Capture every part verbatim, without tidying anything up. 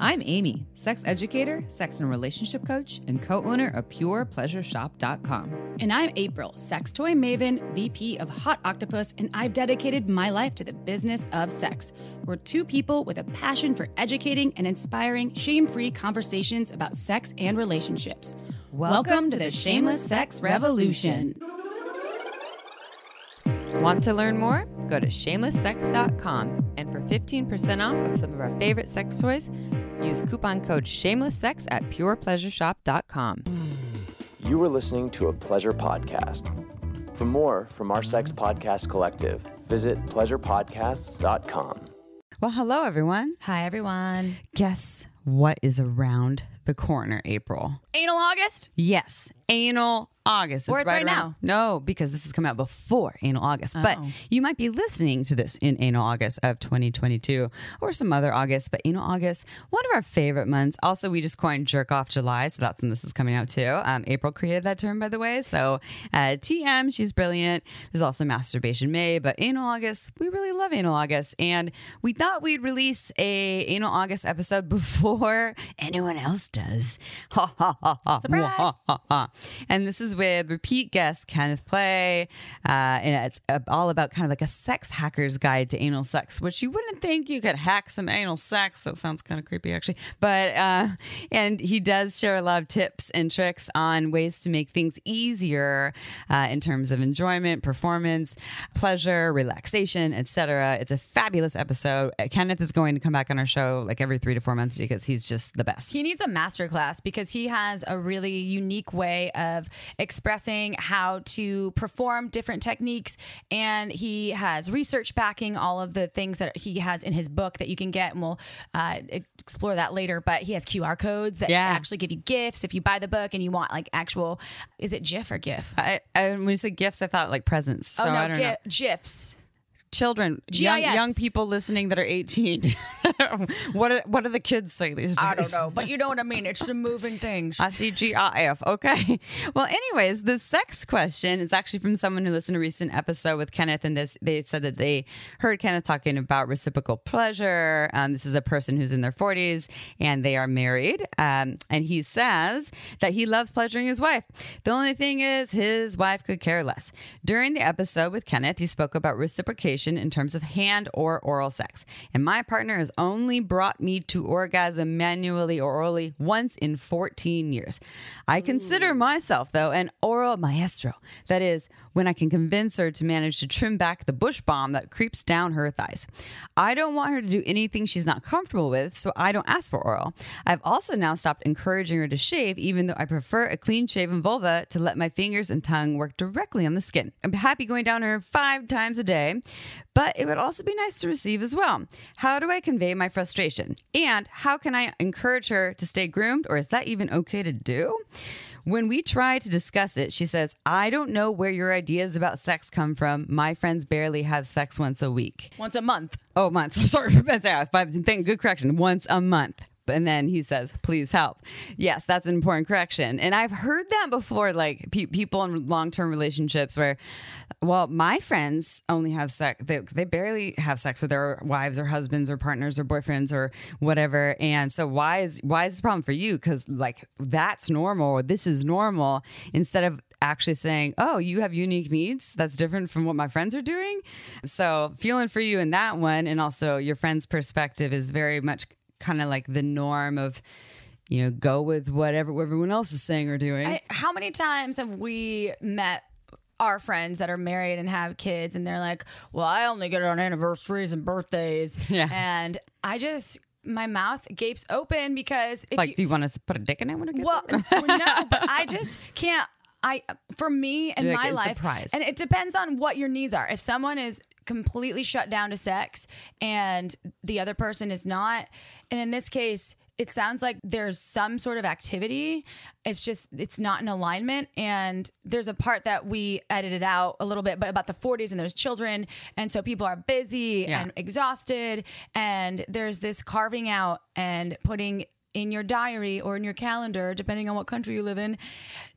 I'm Amy, sex educator, sex and relationship coach, and co-owner of pure pleasure shop dot com. And I'm April, sex toy maven, V P of Hot Octopus, and I've dedicated my life to the business of sex. We're two people with a passion for educating and inspiring shame-free conversations about sex and relationships. Welcome, Welcome to the Shameless Sex Revolution. Want to learn more? Go to shameless sex dot com, and for fifteen percent off of some of our favorite sex toys, use coupon code shamelesssex at pure pleasure shop dot com. You are listening to a pleasure podcast. For more from our sex podcast collective, visit pleasure podcasts dot com. Well, hello, everyone. Hi, everyone. Guess what is around the corner, April? Anal August? Yes, Anal August. Or it's right now. No, because this has come out before Anal August. Oh. But you might be listening to this in Anal August of twenty twenty-two or some other August. But Anal August, one of our favorite months. Also, we just coined Jerk Off July, so that's when this is coming out too. Um, April created that term, by the way. So uh, T M, she's brilliant. There's also Masturbation May, but Anal August, we really love Anal August. And we thought we'd release a Anal August episode before anyone else does. Ha ha ha ha. Surprise. Ha, ha, ha. And this is with repeat guest Kenneth Play, uh, and it's uh, all about kind of like a sex hacker's guide to anal sex, which you wouldn't think you could hack some anal sex. That sounds kind of creepy, actually. But uh, and he does share a lot of tips and tricks on ways to make things easier uh, in terms of enjoyment, performance, pleasure, relaxation, et cetera. It's a fabulous episode. Uh, Kenneth is going to come back on our show like every three to four months because he's just the best. He needs a masterclass because he has a really unique way of expressing how to perform different techniques, and he has research backing all of the things that he has in his book that you can get, and we'll uh, explore that later. But he has Q R codes that Yeah. actually give you gifts if you buy the book and you want like actual, is it GIF or GIF? I, I, when you said gifts, I thought like presents. So oh no, I don't gi- know. GIFs. Children, young, GIFs. young people listening that are eighteen. what are, what do the kids say these days? I don't know, but you know what I mean. It's the moving things. I see G I F. Okay. Well, anyways, the sex question is actually from someone who listened to a recent episode with Kenneth, and this they said that they heard Kenneth talking about reciprocal pleasure. Um, this is a person who's in their forties and they are married. Um, and he says that he loves pleasuring his wife. The only thing is his wife could care less. During the episode with Kenneth, he spoke about reciprocation in terms of hand or oral sex. And my partner has only brought me to orgasm manually or orally once in fourteen years. I consider myself, though, an oral maestro. That is, when I can convince her to manage to trim back the bush bomb that creeps down her thighs. I don't want her to do anything she's not comfortable with, so I don't ask for oral. I've also now stopped encouraging her to shave, even though I prefer a clean-shaven vulva to let my fingers and tongue work directly on the skin. I'm happy going down her five times a day, but it would also be nice to receive as well. How do I convey my frustration? And how can I encourage her to stay groomed, or is that even okay to do? When we try to discuss it, she says, I don't know where your ideas about sex come from. My friends barely have sex once a week. Once a month. Oh, months. Sorry for that. Thank good correction. Once a month. And then he says, please help. Yes, that's an important correction. And I've heard that before, like pe- people in long-term relationships where, well, my friends only have sex. They, they barely have sex with their wives or husbands or partners or boyfriends or whatever. And so why is, why is this a problem for you? Because like that's normal, or this is normal, instead of actually saying, oh, you have unique needs that's different from what my friends are doing. So feeling for you in that one. And also your friend's perspective is very much kind of like the norm of, you know, go with whatever everyone else is saying or doing. I, how many times have we met our friends that are married and have kids, and they're like, well, I only get it on anniversaries and birthdays. Yeah. And I just, my mouth gapes open because if like, you, do you want us to put a dick in it when it gets well, open? no, but I just can't. I, for me and Like, my it's life, surprise. and it depends on what your needs are. If someone is completely shut down to sex and the other person is not, and in this case, it sounds like there's some sort of activity. It's just, it's not in alignment. And there's a part that we edited out a little bit, but about the forties, and there's children. And so people are busy Yeah. and exhausted. And there's this carving out and putting in your diary or in your calendar, depending on what country you live in,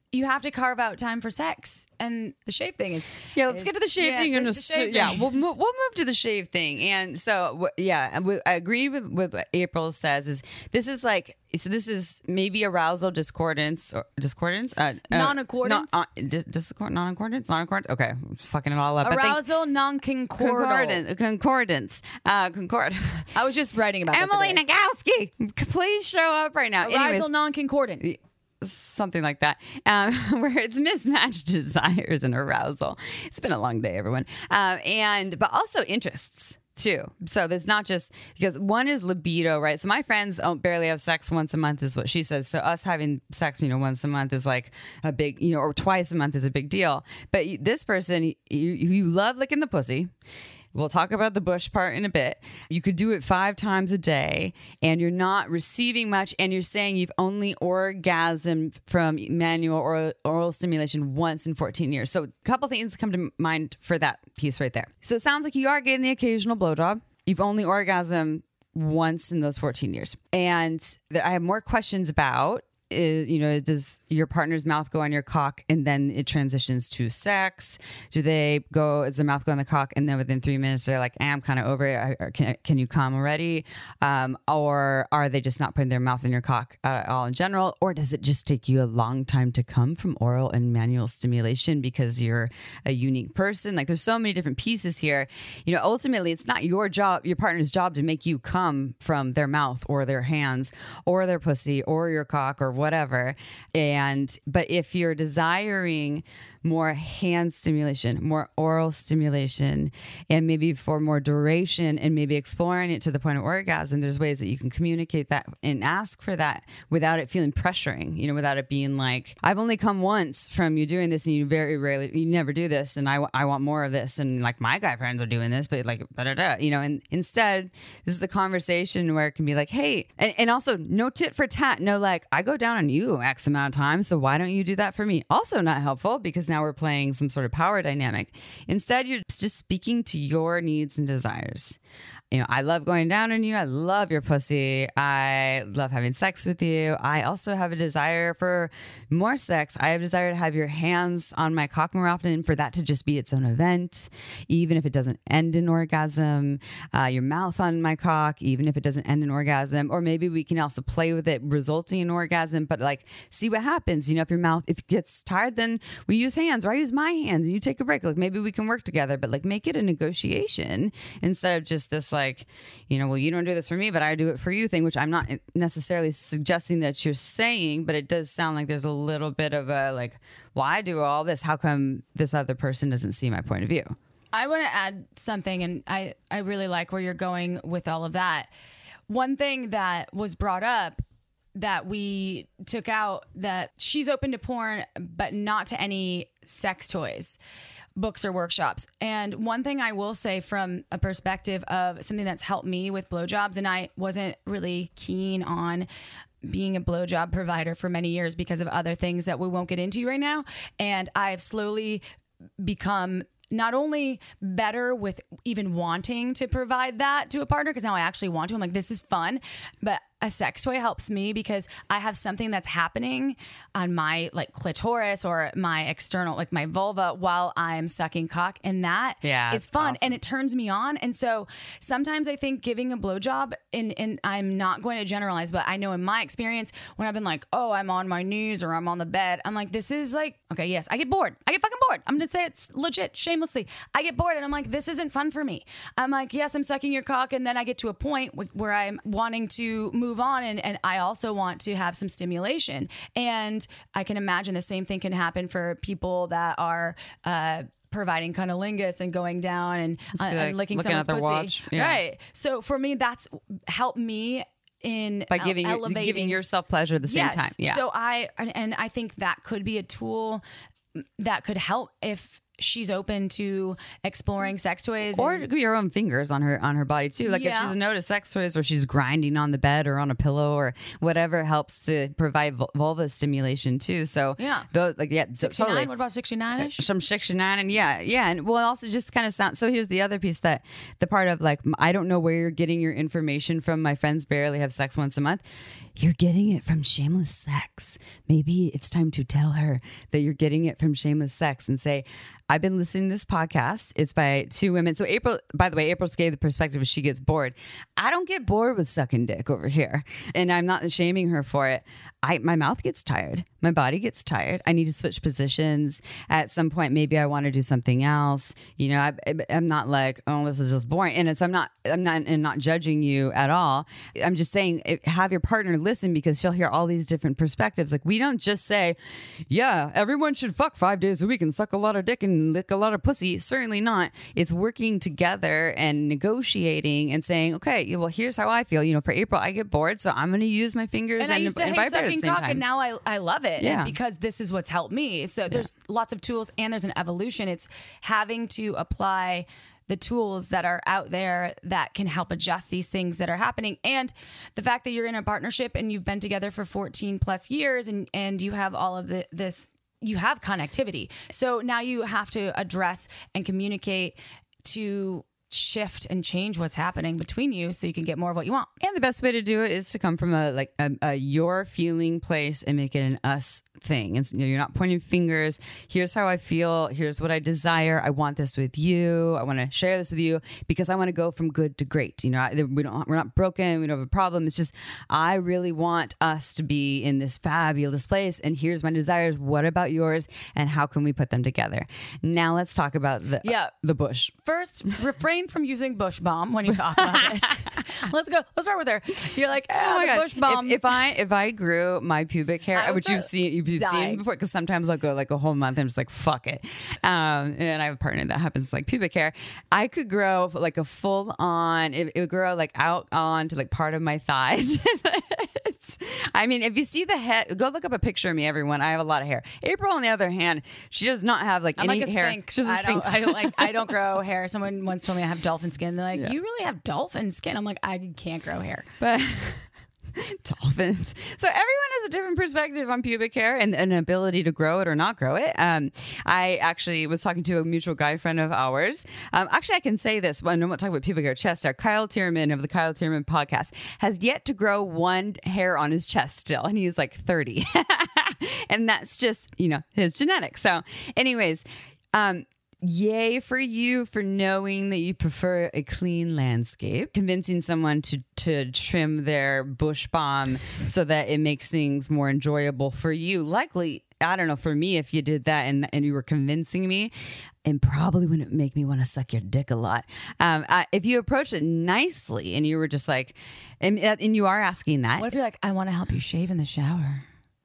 you have to carve out time for sex. And the shave thing is Yeah, let's is- get to the shave yeah, thing. the- In a, the s- shave yeah, thing. we'll move, we'll move to the shave thing. And so, w- yeah, and we- I agree with, with what April says. Is this is like so? This is maybe arousal discordance or discordance, uh, uh, Non-accordance? non- uh, dis- discord, non-accordance, non-accordance. Okay, I'm fucking it all up. But thanks- Arousal non-concordal. Concordance, concordance, uh, concord. I was just writing about Emily this. Nagowski, please show up right now. Arousal Anyways, non-concordant. something like that, um, where it's mismatched desires and arousal. It's been a long day, everyone. Um, and but also interests too. So there's not just because one is libido, right? So my friends don't barely have sex once a month, is what she says. So us having sex, you know, once a month is like a big, you know, or twice a month is a big deal. But you- this person, you, you love licking the pussy. We'll talk about the bush part in a bit. You could do it five times a day and you're not receiving much. And you're saying you've only orgasmed from manual oral, oral stimulation once in fourteen years. So a couple things come to mind for that piece right there. So it sounds like you are getting the occasional blowjob. You've only orgasmed once in those fourteen years. And that I have more questions about is, you know, does your partner's mouth go on your cock and then it transitions to sex? Do they go, does the mouth go on the cock and then within three minutes they're like, eh, I'm kind of over it. I- Can, can you come already? Um, or are they just not putting their mouth in your cock at all in general? Or does it just take you a long time to come from oral and manual stimulation because you're a unique person? Like there's so many different pieces here. You know, ultimately it's not your job, your partner's job to make you come from their mouth or their hands or their pussy or your cock or whatever. And but if you're desiring more hand stimulation, more oral stimulation, and maybe for more duration and maybe exploring it to the point of orgasm, there's ways that you can communicate that and ask for that without it feeling pressuring, you know, without it being like, I've only come once from you doing this and you very rarely, you never do this. And I, w- I want more of this. And like my guy friends are doing this, but like, da, da, da, you know, and instead this is a conversation where it can be like, hey, and, and also no tit for tat. No, like I go down on you X amount of time. So why don't you do that for me? Also not helpful because now we're playing some sort of power dynamic. Instead, you're just speaking to your needs and desires. You know, I love going down on you. I love your pussy. I love having sex with you. I also have a desire for more sex. I have a desire to have your hands on my cock more often and for that to just be its own event, even if it doesn't end in orgasm. Uh, your mouth on my cock, even if it doesn't end in orgasm. Or maybe we can also play with it, resulting in orgasm, but like see what happens. You know, if your mouth, if it gets tired, then we use hands or I use my hands and you take a break. Like maybe we can work together, but like make it a negotiation instead of just this like, you know, well, you don't do this for me, but I do it for you thing, which I'm not necessarily suggesting that you're saying, but it does sound like there's a little bit of a like, well, I do all this. How come this other person doesn't see my point of view? I want to add something, and I, I really like where you're going with all of that. One thing that was brought up that we took out, that she's open to porn, but not to any sex toys, books or workshops. And one thing I will say from a perspective of something that's helped me with blowjobs, and I wasn't really keen on being a blowjob provider for many years because of other things that we won't get into right now. And I've slowly become not only better with even wanting to provide that to a partner, because now I actually want to, I'm like, this is fun, but a sex toy helps me because I have something that's happening on my like clitoris or my external, like my vulva while I'm sucking cock. And that Yeah, is that's fun awesome. and it turns me on. And so sometimes I think giving a blowjob, and, and I'm not going to generalize, but I know in my experience when I've been like, oh, I'm on my knees or I'm on the bed, I'm like, this is like, okay, yes, I get bored. I get fucking bored. I'm going to say it's legit, shamelessly. I get bored and I'm like, this isn't fun for me. I'm like, yes, I'm sucking your cock. And then I get to a point w- where I'm wanting to move on and, and I also want to have some stimulation. And I can imagine the same thing can happen for people that are uh, providing cunnilingus and going down and, Just uh, be like and licking looking someone's at their pussy. watch. Yeah. Right. So for me, that's helped me in By el- giving you, elevating giving yourself pleasure at the same Yes. time. Yeah. So I and, and I think that could be a tool that could help if she's open to exploring sex toys. Or and- your own fingers on her on her body too. Like if Yeah. she's into sex toys where she's grinding on the bed or on a pillow or whatever helps to provide vul- vulva stimulation too. So Yeah. those like yeah, so sixty-nine? totally. What about sixty-nine-ish? Some sixty-nine and yeah, yeah. And well, it also just kind of sounds, so here's the other piece that the part of like, I don't know where you're getting your information from. My friends barely have sex once a month. You're getting it from Shameless Sex. Maybe it's time to tell her that you're getting it from Shameless Sex and say, I've been listening to this podcast. It's by two women. So April, by the way, April's gave the perspective if she gets bored. I don't get bored with sucking dick over here. And I'm not shaming her for it. I my mouth gets tired. My body gets tired. I need to switch positions. At some point, maybe I want to do something else. You know, I, I'm not like, oh, this is just boring. And so I'm not, I'm not, and not judging you at all. I'm just saying, have your partner listen because she'll hear all these different perspectives. Like we don't just say, yeah, everyone should fuck five days a week and suck a lot of dick and lick a lot of pussy. Certainly not. It's working together and negotiating and saying, okay, well, here's how I feel. You know, for April, I get bored, so I'm going to use my fingers And and, I used to and hate vibrate at the sucking same cock, time. and now I, I love it. Yeah. And because this is what's helped me. So there's lots of tools, and there's an evolution. It's having to apply the tools that are out there that can help adjust these things that are happening. And the fact that you're in a partnership and you've been together for fourteen plus years, and, and you have all of the, this, you have connectivity. So now you have to address and communicate to shift and change what's happening between you so you can get more of what you want. And the best way to do it is to come from a like a, a your feeling place and make it an us thing. And you know, you're not pointing fingers. Here's how I feel. Here's what I desire. I want this with you. I want to share this with you because I want to go from good to great. You know, I, we don't. We're not broken. We don't have a problem. It's just I really want us to be in this fabulous place. And here's my desires. What about yours? And how can we put them together? Now let's talk about the Yeah. the bush. First, refrain from using bush bomb when you talk about this. Let's go. Let's start with her. You're like, ah, Oh my the God. bush bomb. If, if I if I grew my pubic hair, I would which you've start seen you've dying. seen before, because sometimes I'll go like a whole month and I'm just like fuck it, um, and I have a partner that happens like pubic hair. I could grow like a full on. It, it would grow like out on to like part of my thighs. It's- I mean, if you see the head, go look up a picture of me, everyone. I have a lot of hair. April, on the other hand, she does not have like I'm any like a hair. sphinx. She's a I sphinx. don't, I don't like. I don't grow hair. Someone once told me I have dolphin skin. They're like, Yeah. you really have dolphin skin. I'm like, I can't grow hair. But dolphins. So everyone has a different perspective on pubic hair and an ability to grow it or not grow it. Um, I actually was talking to a mutual guy friend of ours. Um, actually, I can say this. When I'm not talking about pubic hair, chest hair. Kyle Tierman of the Kyle Tierman podcast has yet to grow one hair on his chest still, and he's like thirty, and that's just you know his genetics. So, anyways. Um, Yay for you for knowing that you prefer a clean landscape, convincing someone to, to trim their bush bomb so that it makes things more enjoyable for you. Likely, I don't know, for me, if you did that and, and you were convincing me, and probably wouldn't make me want to suck your dick a lot. Um, uh, if you approach it nicely and you were just like, and, and you are asking that. What if you're like, I want to help you shave in the shower?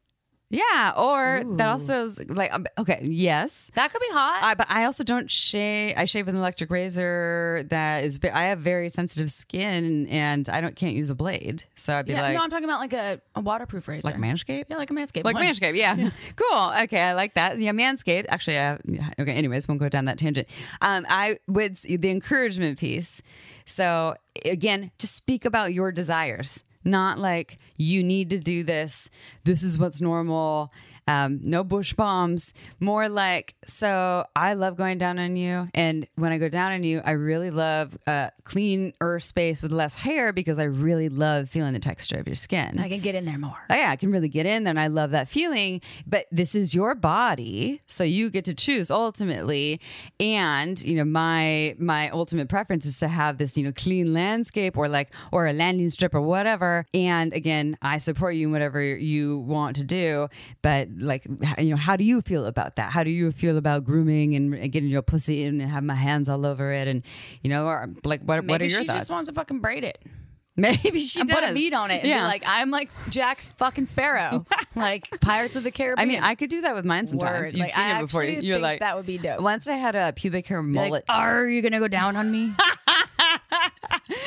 Yeah, or Ooh. that also is like, um, okay, yes. That could be hot. I, but I also don't shave. I shave with an electric razor that is. ve- I have very sensitive skin, and I don't can't use a blade. So I'd be yeah, like, no, I'm talking about like a, a waterproof razor. like Manscaped, Yeah, like a Manscaped. like one. Manscaped. Yeah. Cool. Okay, I like that. Yeah, Manscaped. Actually, uh, yeah, okay. Anyways, won't go down that tangent. Um, I would s- the encouragement piece. So again, just speak about your desires. Not like you need to do this. This is what's normal. Um, no bush bombs. More like, so I love going down on you. And when I go down on you, I really love uh, cleaner space with less hair because I really love feeling the texture of your skin. I can get in there more. Oh, yeah, I can really get in there and I love that feeling. But this is your body, so you get to choose ultimately. And, you know, my my ultimate preference is to have this, you know, clean landscape or like or a landing strip or whatever. And again, I support you in whatever you want to do. But like, you know, how do you feel about that? How do you feel about grooming and, and getting your pussy in and have my hands all over it? And, you know, or like what Maybe what are your she thoughts? just wants to fucking braid it. Maybe she and does. put a bead on it. And Yeah. be like, I'm like Jack's fucking Sparrow. Like Pirates of the Caribbean. I mean, I could do that with mine sometimes. Word. You've Like, seen I it before. actually You're think like, that would be dope. Once I had a pubic hair Be like, mullet. are you gonna go down on me? Oh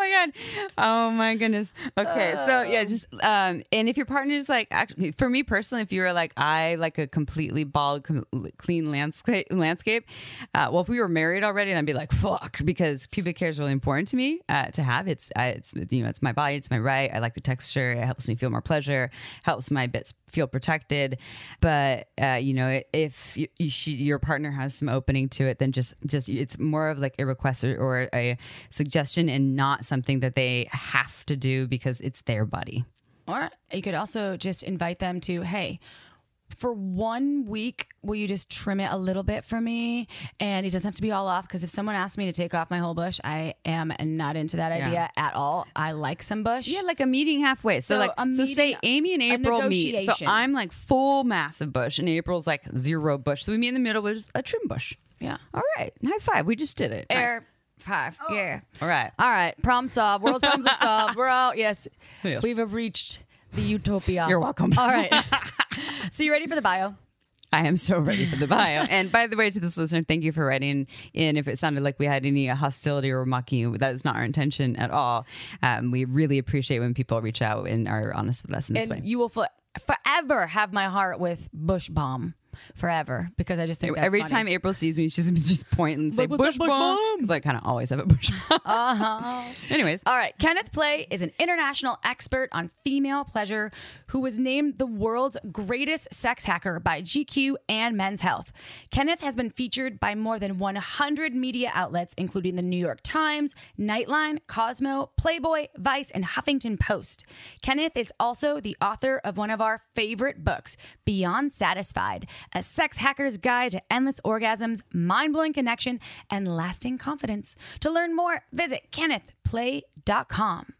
my God. Oh my goodness. Okay. So yeah, just, um, and if your partner is like, actually, for me personally, if you were like, I like a completely bald, com- clean landscape, landscape. Uh, well, if we were married already, then I'd be like, fuck, because pubic hair is really important to me, uh, to have. It's, I, it's, you know, it's my body, it's my right. I like the texture. It helps me feel more pleasure, helps my bits feel protected. But, uh, you know, if you, you, she, your partner has some opening to it, then just, just, it's more of like a request or, or a suggestion and not something that they have to do because it's their body. Or you could also just invite them to, hey, for one week, will you just trim it a little bit for me? And it doesn't have to be all off, because if someone asks me to take off my whole bush, I am not into that idea yeah. at all. I like some bush. Yeah, like a meeting halfway. So, so like, so say Amy and April meet. So I'm like full massive bush, and April's like zero bush. So we meet in the middle with a trim bush. Yeah. All right. High five. We just did it. Air five. Oh. Yeah. All right. All right. Problem solved. World problems are solved. We're out. Yes. yes. We've reached the utopia. You're welcome. All right. So you ready for the bio? I am so ready for the bio. And by the way, to this listener, thank you for writing in. If it sounded like we had any hostility or mocking you, that is not our intention at all. Um, we really appreciate when people reach out and are honest with us in this and way. You will for- forever have my heart with Bush Bomb. Forever, because I just think that's every funny. time April sees me, she's just point and say Bush, bush, bush bomb bomb, because I kind of always have a bush bomb. Uh-huh. Anyways, all right. Kenneth Play is an international expert on female pleasure who was named the world's greatest sex hacker by G Q and Men's Health. Kenneth has been featured by more than one hundred media outlets, including the New York Times, Nightline, Cosmo, Playboy, Vice, and Huffington Post. Kenneth is also the author of one of our favorite books, Beyond Satisfied, a sex hacker's guide to endless orgasms, mind-blowing connection, and lasting confidence. To learn more, visit kenneth play dot com.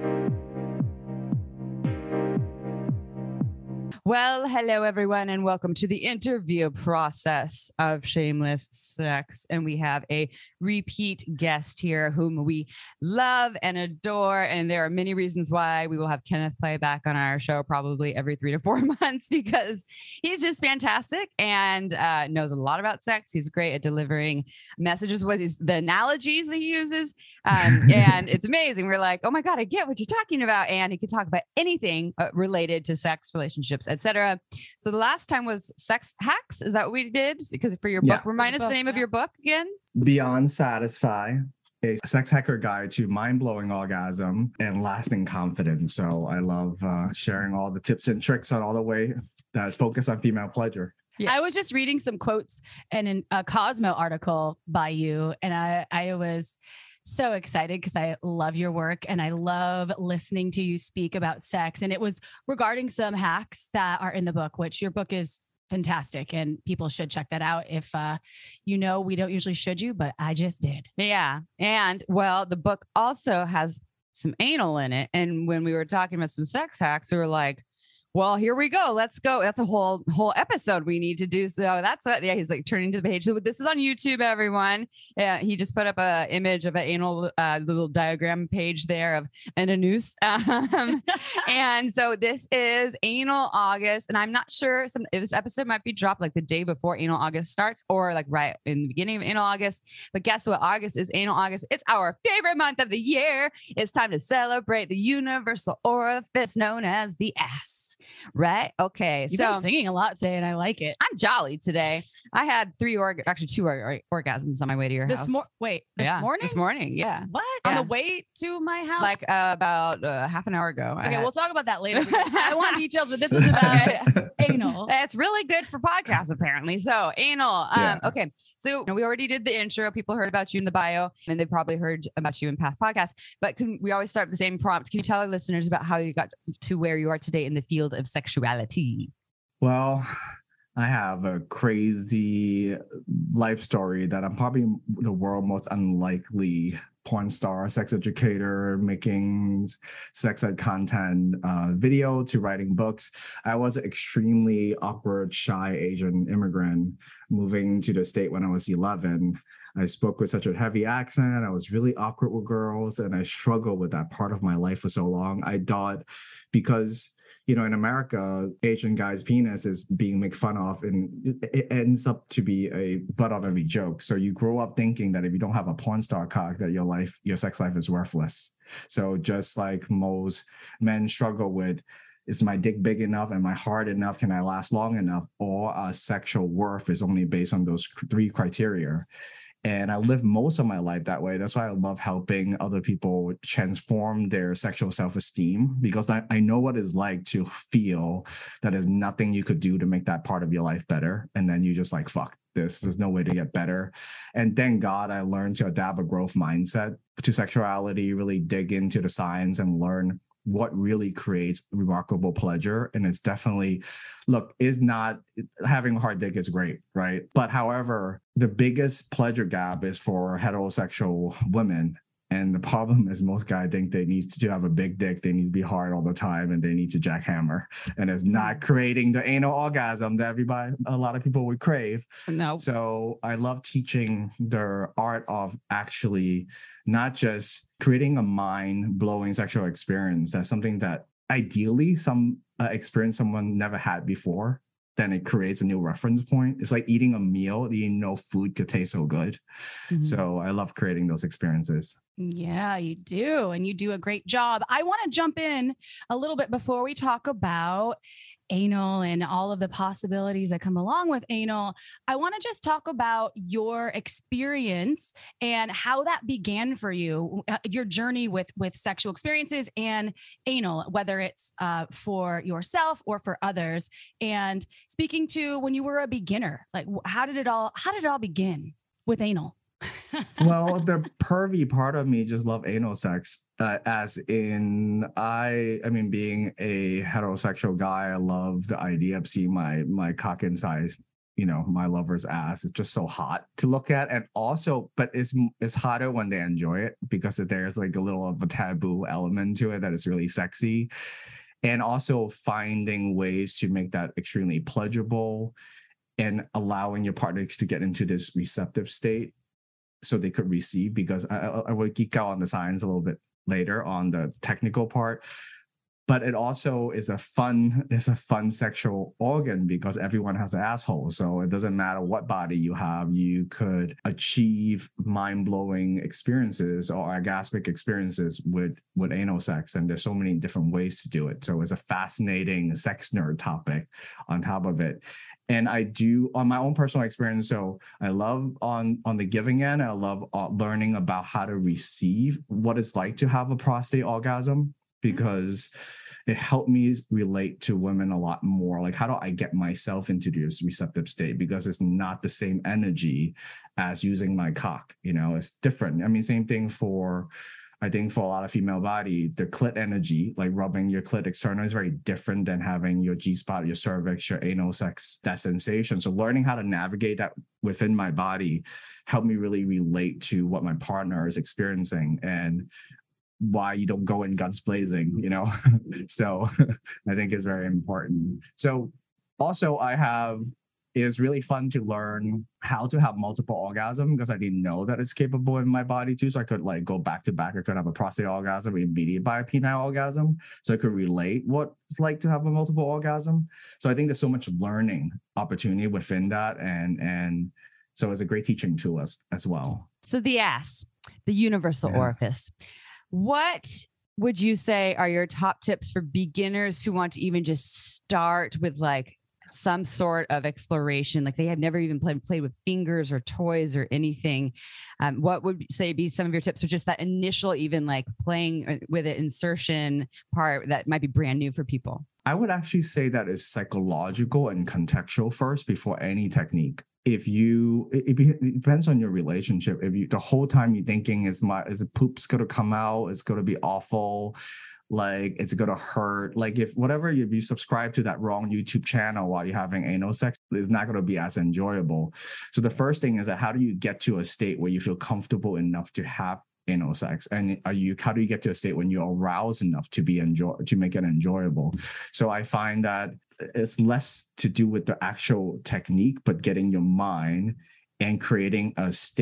Well, hello, everyone, and welcome to the interview process of Shameless Sex. And we have a repeat guest here whom we love and adore. And there are many reasons why we will have Kenneth Play back on our show probably every three to four months because he's just fantastic and uh, knows a lot about sex. He's great at delivering messages with his, the analogies that he uses. Um, and it's amazing. We're like, oh my God, I get what you're talking about. And he could talk about anything uh, related to sex, relationships, et cetera. So the last time was Sex Hacks. Is that what we did? Because for your book, yeah. remind us book, the name yeah. of your book again. Beyond Satisfy, a sex hacker guide to mind-blowing orgasm and lasting confidence. So I love uh, sharing all the tips and tricks on all the way that focus on female pleasure. Yes. I was just reading some quotes in a Cosmo article by you, and I, I was so excited because I love your work and I love listening to you speak about sex. And it was regarding some hacks that are in the book, which your book is fantastic and people should check that out. If uh, you know, we don't usually should you, but I just did. Yeah. And well, the book also has some anal in it. And when we were talking about some sex hacks, we were like, well, here we go. Let's go. That's a whole whole episode we need to do. So that's what, yeah, he's like turning to the page. So this is on YouTube, everyone. Yeah, he just put up a image of an anal uh, little diagram page there of an anus. Um, and so this is Anal August. And I'm not sure some this episode might be dropped like the day before Anal August starts or like right in the beginning of Anal August. But guess what? August is Anal August. It's our favorite month of the year. It's time to celebrate the universal orifice known as the ass. Right. Okay. You've so been singing a lot today and I like it. I'm jolly today. I had three org, actually two or- or- orgasms on my way to your this house. Mor- wait, this yeah, morning? This morning. Yeah. What? Yeah. On the way to my house? Like uh, about uh, half an hour ago. Okay, we'll talk about that later. I want details, but this is about anal. It's really good for podcasts, apparently. So anal. Um, Yeah. Okay. So we already did the intro. People heard about you in the bio, and they probably heard about you in past podcasts. But can, we always start with the same prompt. Can you tell our listeners about how you got to where you are today in the field of sexuality? Well, I have a crazy life story that I'm probably the world's most unlikely porn star, sex educator, making sex ed content uh, video to writing books. I was an extremely awkward, shy Asian immigrant moving to the state when I was eleven. I spoke with such a heavy accent. I was really awkward with girls, and I struggled with that part of my life for so long. I thought because you know, in America, Asian guy's penis is being made fun of, and it ends up to be a butt of every joke. So you grow up thinking that if you don't have a porn star cock, that your life, your sex life is worthless. So just like most men struggle with, is my dick big enough? Am I hard enough? Can I last long enough? Or uh, sexual worth is only based on those three criteria. And I live most of my life that way. That's why I love helping other people transform their sexual self-esteem, because I, I know what it's like to feel that there's nothing you could do to make that part of your life better. And then you just like, fuck this, there's no way to get better. And thank God I learned to adapt a growth mindset to sexuality, really dig into the science and learn what really creates remarkable pleasure. And it's definitely, look, is not having a hard dick is great, right? But however, the biggest pleasure gap is for heterosexual women. And the problem is most guys think they need to have a big dick, they need to be hard all the time, and they need to jackhammer. And it's not creating the anal orgasm that everybody, a lot of people would crave. No. So I love teaching the art of actually not just creating a mind-blowing sexual experience. That's something that ideally some uh, experience someone never had before. Then it creates a new reference point. It's like eating a meal that you know food could taste so good. Mm-hmm. So I love creating those experiences. Yeah, you do. And you do a great job. I want to jump in a little bit before we talk about anal and all of the possibilities that come along with anal. I want to just talk about your experience and how that began for you, uh, your journey with, with sexual experiences and anal, whether it's uh, for yourself or for others. And speaking to when you were a beginner, like how did it all, how did it all begin with anal? Well, the pervy part of me just love anal sex, uh, as in I, I mean, being a heterosexual guy, I love the idea of seeing my my cock inside, you know, my lover's ass. It's just so hot to look at, and also, but it's it's hotter when they enjoy it because there's like a little of a taboo element to it that is really sexy, and also finding ways to make that extremely pleasurable, and allowing your partner to get into this receptive state, so they could receive, because I, I will geek out on the science a little bit later on the technical part. But it also is a fun, it's a fun sexual organ because everyone has an asshole. So it doesn't matter what body you have, you could achieve mind-blowing experiences or orgasmic experiences with, with anal sex. And there's so many different ways to do it. So it's a fascinating sex nerd topic on top of it. And I do, on my own personal experience, so I love on, on the giving end, I love uh, learning about how to receive what it's like to have a prostate orgasm, because it helped me relate to women a lot more. Like, how do I get myself into this receptive state? Because it's not the same energy as using my cock, you know, it's different. I mean, same thing for, I think for a lot of female body, the clit energy, like rubbing your clit external, is very different than having your G-spot, your cervix, your anal sex, that sensation. So learning how to navigate that within my body helped me really relate to what my partner is experiencing and why you don't go in guns blazing, you know? So I think it's very important. So also I have, it was really fun to learn how to have multiple orgasms, because I didn't know that it's capable in my body too. So I could like go back to back. I could have a prostate orgasm immediate by a penile orgasm. So I could relate what it's like to have a multiple orgasm. So I think there's so much learning opportunity within that. And, and so it's a great teaching tool as, as well. So the ass, the universal yeah. orifice. What would you say are your top tips for beginners who want to even just start with like some sort of exploration? Like they have never even played, played with fingers or toys or anything. Um, what would say be some of your tips for just that initial, even like playing with it insertion part that might be brand new for people? I would actually say that is psychological and contextual first before any technique. If you, it, it depends on your relationship. If you, the whole time you're thinking is my, is the poop's going to come out, it's going to be awful, like it's going to hurt. Like if whatever, if you subscribe to that wrong YouTube channel while you're having anal sex, it's not going to be as enjoyable. So the first thing is that how do you get to a state where you feel comfortable enough to have anal sex, and are you, how do you get to a state when you're aroused enough to be enjoy, to make it enjoyable? So I find that it's less to do with the actual technique, but getting your mind and creating a state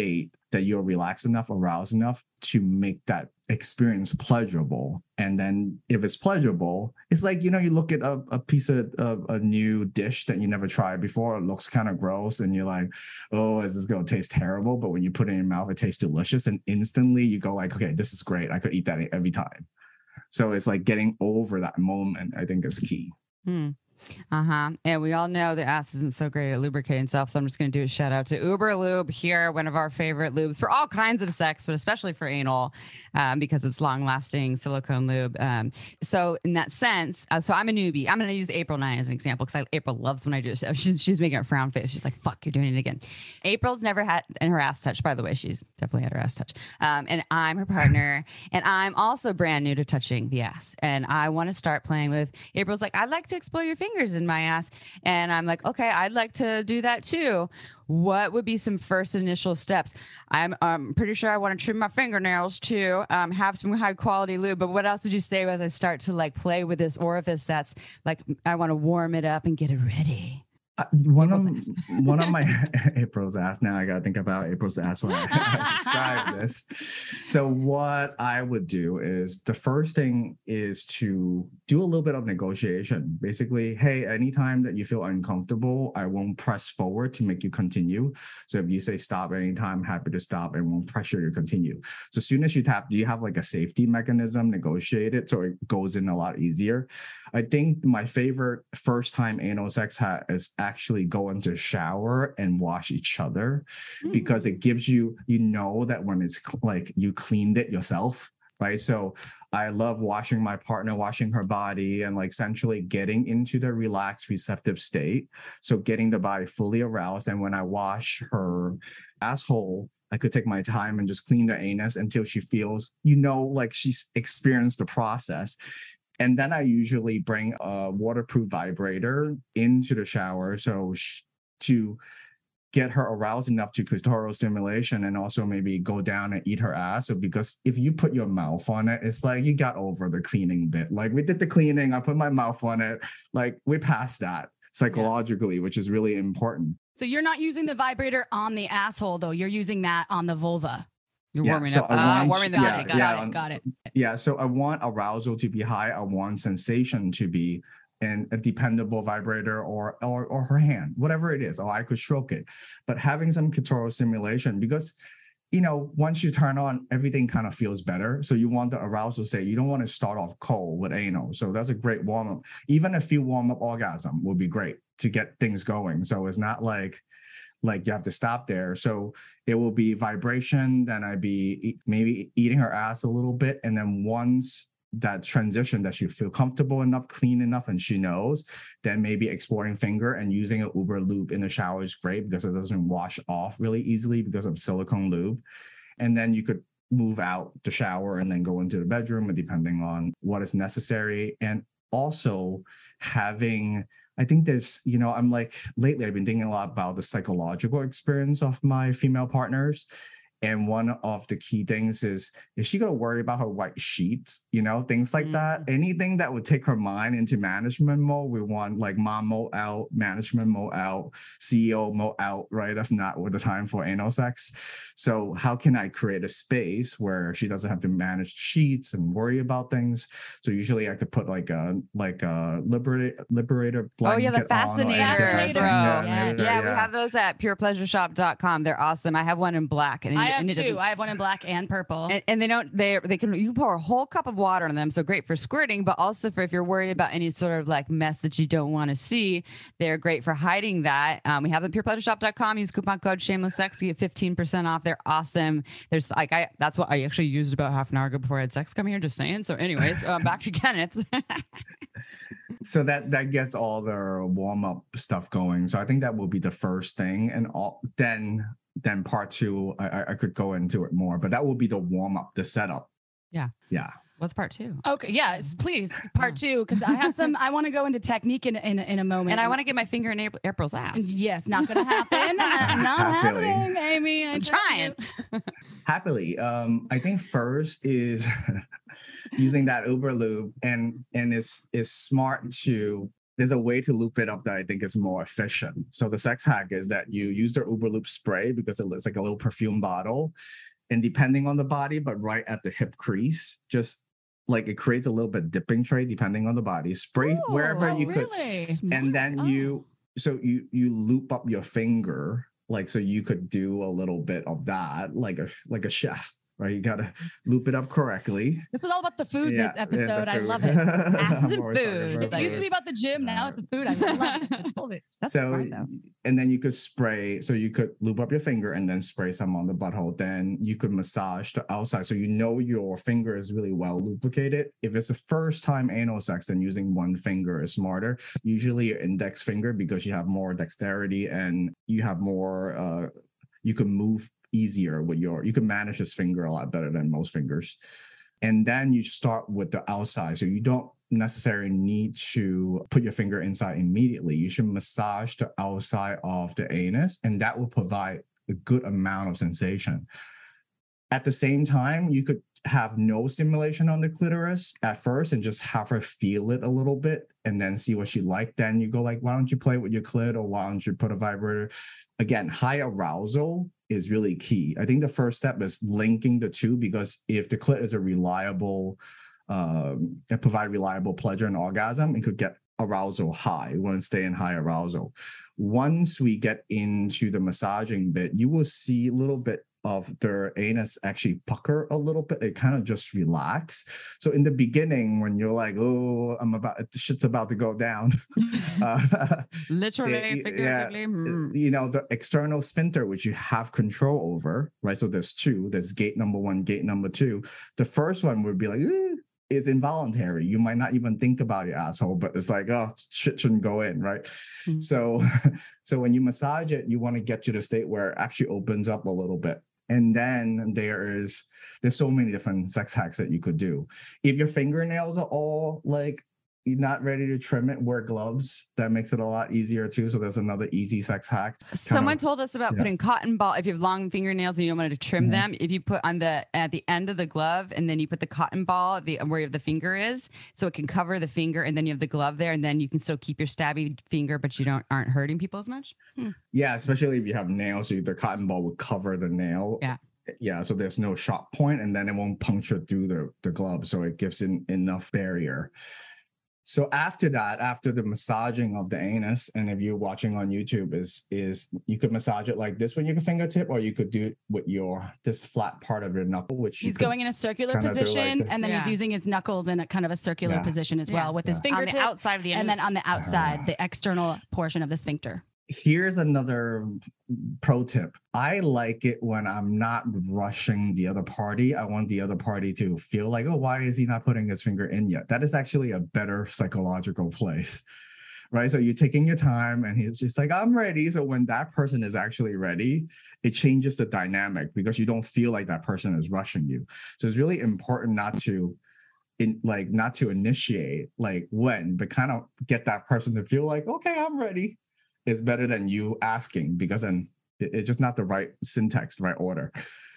that you're relaxed enough, aroused enough to make that experience pleasurable. And then if it's pleasurable, it's like, you know, you look at a, a piece of, of a new dish that you never tried before, it looks kind of gross and you're like, oh, is this going to taste terrible? But when you put it in your mouth, it tastes delicious. And instantly you go like, okay, this is great. I could eat that every time. So it's like getting over that moment, I think, is key. Hmm. Uh-huh. And we all know the ass isn't so great at lubricating itself. So I'm just going to do a shout out to Uber Lube here, one of our favorite lubes for all kinds of sex, but especially for anal, um, because it's long lasting silicone lube. Um, so in that sense, uh, so I'm a newbie. I'm going to use April nine as an example because April loves when I do it. She's, she's making a frown face. She's like, fuck, you're doing it again. April's never had and her ass touched, by the way. She's definitely had her ass touched. Um, and I'm her partner. And I'm also brand new to touching the ass. And I want to start playing with April's like, I'd like to explore your fingers in my ass. And I'm like, okay, I'd like to do that too. What would be some first initial steps? I'm um, pretty sure I want to trim my fingernails too, um, have some high quality lube. But what else did you say as I start to like play with this orifice that's like, I want to warm it up and get it ready? Uh, one of one of my April's ass. Now I gotta think about April's ass when I describe this. So what I would do is the first thing is to do a little bit of negotiation. Basically, hey, anytime that you feel uncomfortable, I won't press forward to make you continue. So if you say stop anytime, I'm happy to stop and won't pressure you to continue. So as soon as you tap, do you have like a safety mechanism negotiated so it goes in a lot easier? I think my favorite first time anal sex hat is actually go into shower and wash each other mm-hmm. because it gives you, you know, that when it's like you cleaned it yourself, right? So I love washing my partner, washing her body and like essentially getting into the relaxed receptive state. So getting the body fully aroused. And when I wash her asshole, I could take my time and just clean the anus until she feels, you know, like she's experienced the process. And then I usually bring a waterproof vibrator into the shower so sh- to get her aroused enough to clitoral stimulation and also maybe go down and eat her ass. So because if you put your mouth on it, it's like you got over the cleaning bit. Like we did the cleaning, I put my mouth on it. Like we passed that psychologically, yeah. which is really important. So you're not using the vibrator on the asshole though. You're using that on the vulva. You're yeah, warming so up. I Uh, want, warming the yeah, body. Got yeah, it. Got it. Yeah. So I want arousal to be high. I want sensation to be in a dependable vibrator or, or, or her hand, whatever it is, or I could stroke it. But having some clitoral stimulation, because, you know, once you turn on, everything kind of feels better. So you want the arousal say, you don't want to start off cold with anal. So that's a great warm up. Even a few warm up orgasm would be great to get things going. So it's not like, like you have to stop there. So it will be vibration, then I'd be maybe eating her ass a little bit. And then once that transition that she feel comfortable enough, clean enough, and she knows, then maybe exploring finger and using an Uber lube in the shower is great because it doesn't wash off really easily because of silicone lube. And then you could move out the shower and then go into the bedroom depending on what is necessary. And also having, I think there's, you know, I'm like, lately I've been thinking a lot about the psychological experience of my female partners. And one of the key things is, is she going to worry about her white sheets? You know, things like mm. that. Anything that would take her mind into management mode. We want like mom mode out, management mode out, C E O mode out, right? That's not what the time for anal sex. So how can I create a space where she doesn't have to manage sheets and worry about things? So usually I could put like a like a liberator liberator blanket. Oh yeah, the fascinator, fascinator. bro. Yeah, Yeah, yeah, yeah, we have those at pure pleasure shop dot com. They're awesome. I have one in black, and I have and two. I have one in black and purple. And, and they don't. They they can. You can pour a whole cup of water on them, so great for squirting, but also for if you're worried about any sort of like mess that you don't want to see. They're great for hiding that. Um, we have them at pure pleasure shop dot com. Use coupon code shameless sex to get fifteen percent off. They're awesome. There's like I. That's what I actually used about half an hour ago before I had sex coming here. Just saying. So, anyways, uh, back to Kenneth. So that that gets all the warm up stuff going. So I think that will be the first thing, and all then. Then part two, I, I could go into it more, but that will be the warm up, the setup. Yeah. Yeah. What's part two? Okay. Yes, please. Part two. Cause I have some, I want to go into technique in, in, in a moment. And I want to get my finger in April, April's ass. Yes. Not going to happen. Not Happily. happening, Amy. I I'm trying. Happily. Um, I think first is using that Uber lube and, and it's, it's smart to there's a way to loop it up that I think is more efficient. So the sex hack is that you use the Uber Loop spray because it looks like a little perfume bottle. And depending on the body, but right at the hip crease, just like it creates a little bit dipping tray depending on the body. Spray Ooh, wherever oh, you really? could. Smart. And then Oh. you, so you you loop up your finger, like so you could do a little bit of that, like a like a chef. Right, you gotta loop it up correctly. This is all about the food Yeah, this yeah, episode. the I food. love it. Asses and I'm always talking food. about It used to food. be about the gym. Now it's a food. I love it. I love it. That's so, smart, though. and then you could spray. So you could loop up your finger and then spray some on the butthole. Then you could massage the outside, so you know your finger is really well lubricated. If it's a first time anal sex, then using one finger is smarter. Usually your index finger, because you have more dexterity and you have more. Uh, you can move easier with your, you can manage this finger a lot better than most fingers. And then you start with the outside. So you don't necessarily need to put your finger inside immediately. You should massage the outside of the anus, and that will provide a good amount of sensation. At the same time, you could have no stimulation on the clitoris at first and just have her feel it a little bit and then see what she liked. Then you go like, why don't you play with your clit, or why don't you put a vibrator? Again, high arousal is really key. I think the first step is linking the two, because if the clit is a reliable, um, it provide reliable pleasure and orgasm, it could get arousal high. We want to stay in high arousal. Once we get into the massaging bit, you will see a little bit of their anus actually pucker a little bit. It kind of just relax. So in the beginning, when you're like, oh, I'm about, the shit's about to go down. uh, Literally, it- figuratively. yeah, mm. you know, the external sphincter, which you have control over, right? So there's two, there's gate number one, gate number two. The first one would be like, eh, is involuntary. You might not even think about your asshole, but it's like, oh, shit shouldn't go in, right? Mm-hmm. So, so when you massage it, you want to get to the state where it actually opens up a little bit. And then there is, there's so many different sex hacks that you could do. If your fingernails are all like, you're not ready to trim it, wear gloves. That makes it a lot easier too. So there's another easy sex hack. Someone of- told us about yeah. putting cotton ball. If you have long fingernails and you don't want to trim Mhm. them, if you put on the at the end of the glove, and then you put the cotton ball at the where the finger is, so it can cover the finger, and then you have the glove there, and then you can still keep your stabby finger, but you don't aren't hurting people as much. Yeah, especially if you have nails, so the cotton ball would cover the nail. Yeah. Yeah, so there's no sharp point, and then it won't puncture through the, the glove, so it gives in enough barrier. So after that, after the massaging of the anus, and if you're watching on YouTube, is is you could massage it like this with your fingertip, or you could do it with your this flat part of your knuckle, which you He's could going in a circular kinda do like position, the- and then he's Yeah. using his knuckles in a kind of a circular Yeah. position as Yeah. well with his Yeah. On fingertip, the outside of the and then on the outside, Ah. the external portion of the sphincter. Here's another pro tip. I like it when I'm not rushing the other party. I want the other party to feel like, oh, why is he not putting his finger in yet? That is actually a better psychological place, right? So you're taking your time, and he's just like, I'm ready. So when that person is actually ready, it changes the dynamic, because you don't feel like that person is rushing you. So it's really important not to in like not to initiate like when, but kind of get that person to feel like, okay, I'm ready. Is better than you asking, because then it, it's just not the right syntax, the right order.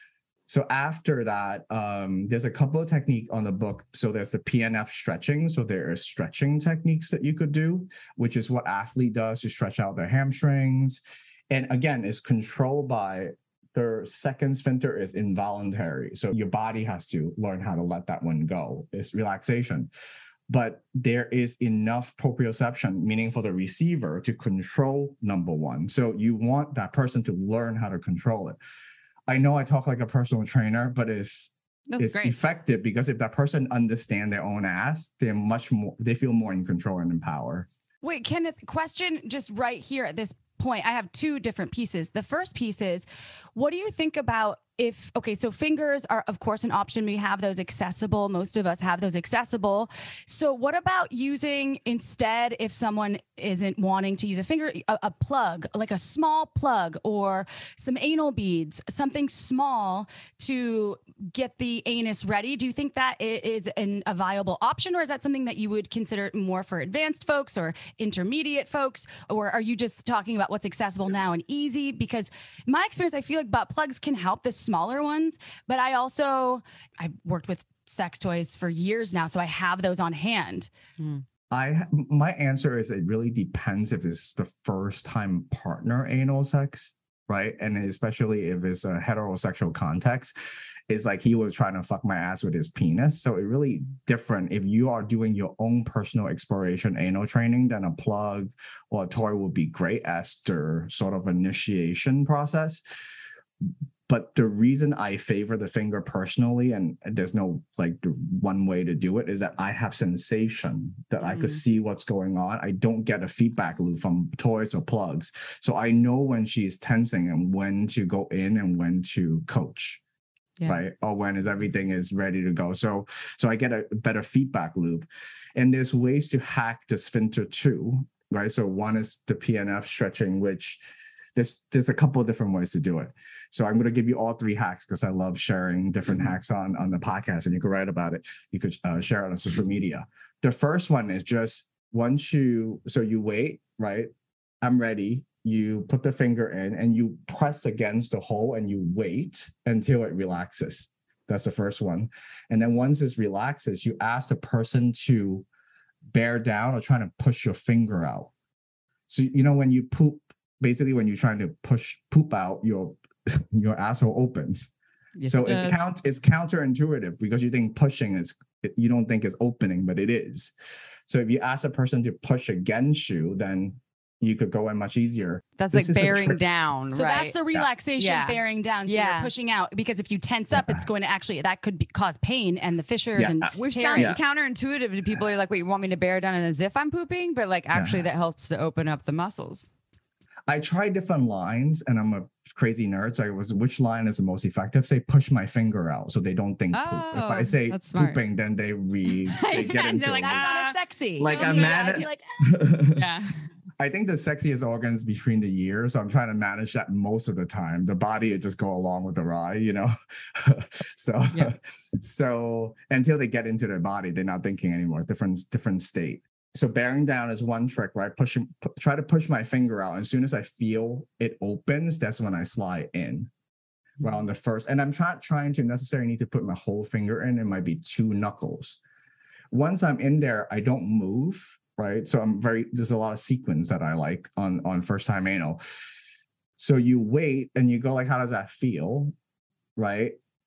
So after that, um, there's a couple of techniques on the book. So there's the P N F stretching. So there are stretching techniques that you could do, which is what athlete does to stretch out their hamstrings. And again, it's controlled by their second sphincter is involuntary. So your body has to learn how to let that one go. It's relaxation. But there is enough proprioception, meaning for the receiver to control number one. So you want that person to learn how to control it. I know I talk like a personal trainer, but it's That's it's great. effective, because if that person understands their own ass, they're much more, they feel more in control and in power. Wait, Kenneth, question just right here at this point. I have two different pieces. The first piece is, what do you think about if, okay, so fingers are, of course, an option. We have those accessible. Most of us have those accessible. So what about using instead, if someone isn't wanting to use a finger, a, a plug, like a small plug or some anal beads, something small to get the anus ready? Do you think that it is an, a viable option, or is that something that you would consider more for advanced folks or intermediate folks? Or are you just talking about what's accessible now and easy? Because in my experience, I feel like butt plugs can help the smaller ones, but I also, I've worked with sex toys for years now, so I have those on hand. Mm. I my answer is it really depends if it's the first time partner anal sex, right? And especially if it's a heterosexual context, it's like he was trying to fuck my ass with his penis. So it really different if you are doing your own personal exploration anal training, then a plug or a toy would be great as their sort of initiation process. But the reason I favor the finger personally, and there's no like one way to do it, is that I have sensation that mm-hmm. I could see what's going on. I don't get a feedback loop from toys or plugs. So I know when she's tensing and when to go in and when to coach. Yeah. Right. Or when is everything is ready to go. So so I get a better feedback loop. And there's ways to hack the sphincter too. Right. So one is the P N F stretching, which There's there's a couple of different ways to do it. So I'm going to give you all three hacks because I love sharing different mm-hmm. hacks on, on the podcast, and you can write about it. You could uh, share it on social media. The first one is just once you, so you wait, right? I'm ready. You put the finger in and you press against the hole and you wait until it relaxes. That's the first one. And then once it relaxes, you ask the person to bear down or try to push your finger out. So, you know, when you poop, basically when you're trying to push poop out, your your asshole opens. Yes, so it it's count it's counterintuitive because you think pushing is, you don't think it's opening, but it is. So if you ask a person to push against you, then you could go in much easier. That's this like bearing down, so right? So that's the relaxation, yeah. bearing down. So yeah. you're pushing out, because if you tense up, it's going to actually, that could be, cause pain and the fissures. Yeah. and Which sounds yeah. counterintuitive to people. You're like, wait, you want me to bear down as if I'm pooping? But like actually yeah. that helps to open up the muscles. I tried different lines, and I'm a crazy nerd. So I was, which line is the most effective? Say, push my finger out, so they don't think oh, poop. If I say pooping, then they re they get into like, that's not as sexy. Like I'm mad at. Like, ah. yeah. I think the sexiest organs between the ears. So I'm trying to manage that most of the time. The body, it just go along with the ride, you know. so, yeah. so until they get into their body, they're not thinking anymore. Different, different state. So bearing down is one trick, right? Pushing, pu- try to push my finger out. As soon as I feel it opens, that's when I slide in. Mm-hmm. Well, on the first, and I'm not trying to necessarily need to put my whole finger in. It might be two knuckles. Once I'm in there, I don't move, right? So I'm very, there's a lot of sequence that I like on, on first time anal. So you wait and you go like, how does that feel? Right?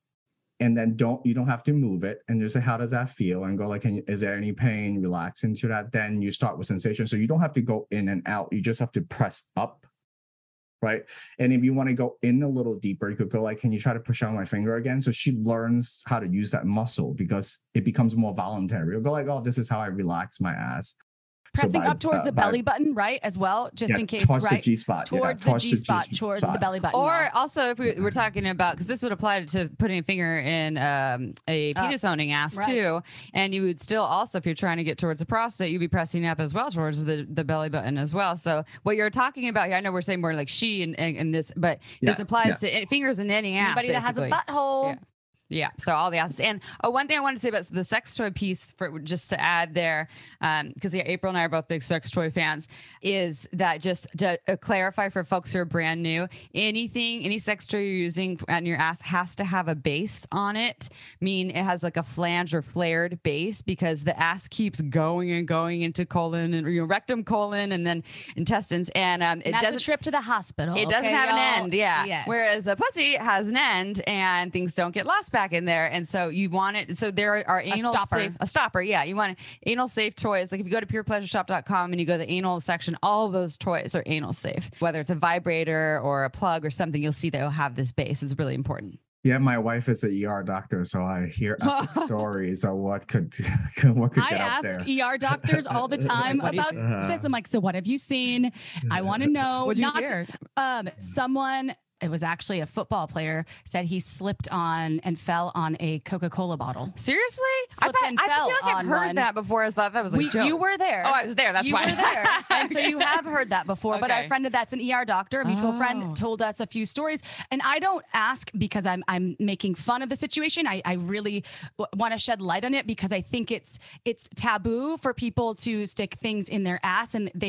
And then don't, you don't have to move it, and just say, how does that feel? And go like, can, is there any pain? Relax into that. Then you start with sensation. So you don't have to go in and out. You just have to press up, right? And if you want to go in a little deeper, you could go like, can you try to push out my finger again? So she learns how to use that muscle because it becomes more voluntary. You'll go like, oh, this is how I relax my ass. Pressing so by, up towards uh, the by, belly button, right, as well, just yeah, in case, towards right? the G-spot. Towards yeah, the G-spot, towards the belly button. Or yeah. also, if we, we're talking about, because this would apply to putting a finger in um, a penis uh, owning ass right. too, and you would still also, if you're trying to get towards the prostate, you'd be pressing up as well towards the, the belly button as well. So what you're talking about here, I know we're saying more like she and, and, and this, but yeah, this applies yeah. to fingers in any ass. Anybody that basically. has a butthole. Yeah. Yeah, so all the asses. And oh, one thing I wanted to say about the sex toy piece, for just to add there, because um, yeah, April and I are both big sex toy fans, is that just to uh, clarify for folks who are brand new, anything, any sex toy you're using on your ass has to have a base on it, mean it has like a flange or flared base, because the ass keeps going and going into colon and you know, rectum, colon, and then intestines, and um, it That's doesn't a trip to the hospital. It okay, doesn't have y'all? an end, yeah. Yes. Whereas a pussy has an end, and things don't get lost back in there, and so you want it. So there are anal a stopper. safe, a stopper. Yeah, you want anal safe toys. Like if you go to pure pleasure shop dot com and you go to the anal section, all of those toys are anal safe. Whether it's a vibrator or a plug or something, you'll see they'll have this base. It's really important. Yeah, my wife is an E R doctor, so I hear epic stories of what could what could I get out there. I ask E R doctors all the time about uh, this. I'm like, so what have you seen? I want to know. What'd you Not, hear? Um, someone. It was actually a football player said he slipped on and fell on a Coca-Cola bottle. Seriously? Slipped I, thought, and I fell feel like I've on heard one. that before. I thought that was like we, a joke. You were there. Oh, I was there. That's you why. You were there. And so you have heard that before. Okay. But our friend that's an E R doctor, a mutual oh. friend, told us a few stories. And I don't ask because I'm I'm making fun of the situation. I, I really w- want to shed light on it because I think it's it's taboo for people to stick things in their ass, and they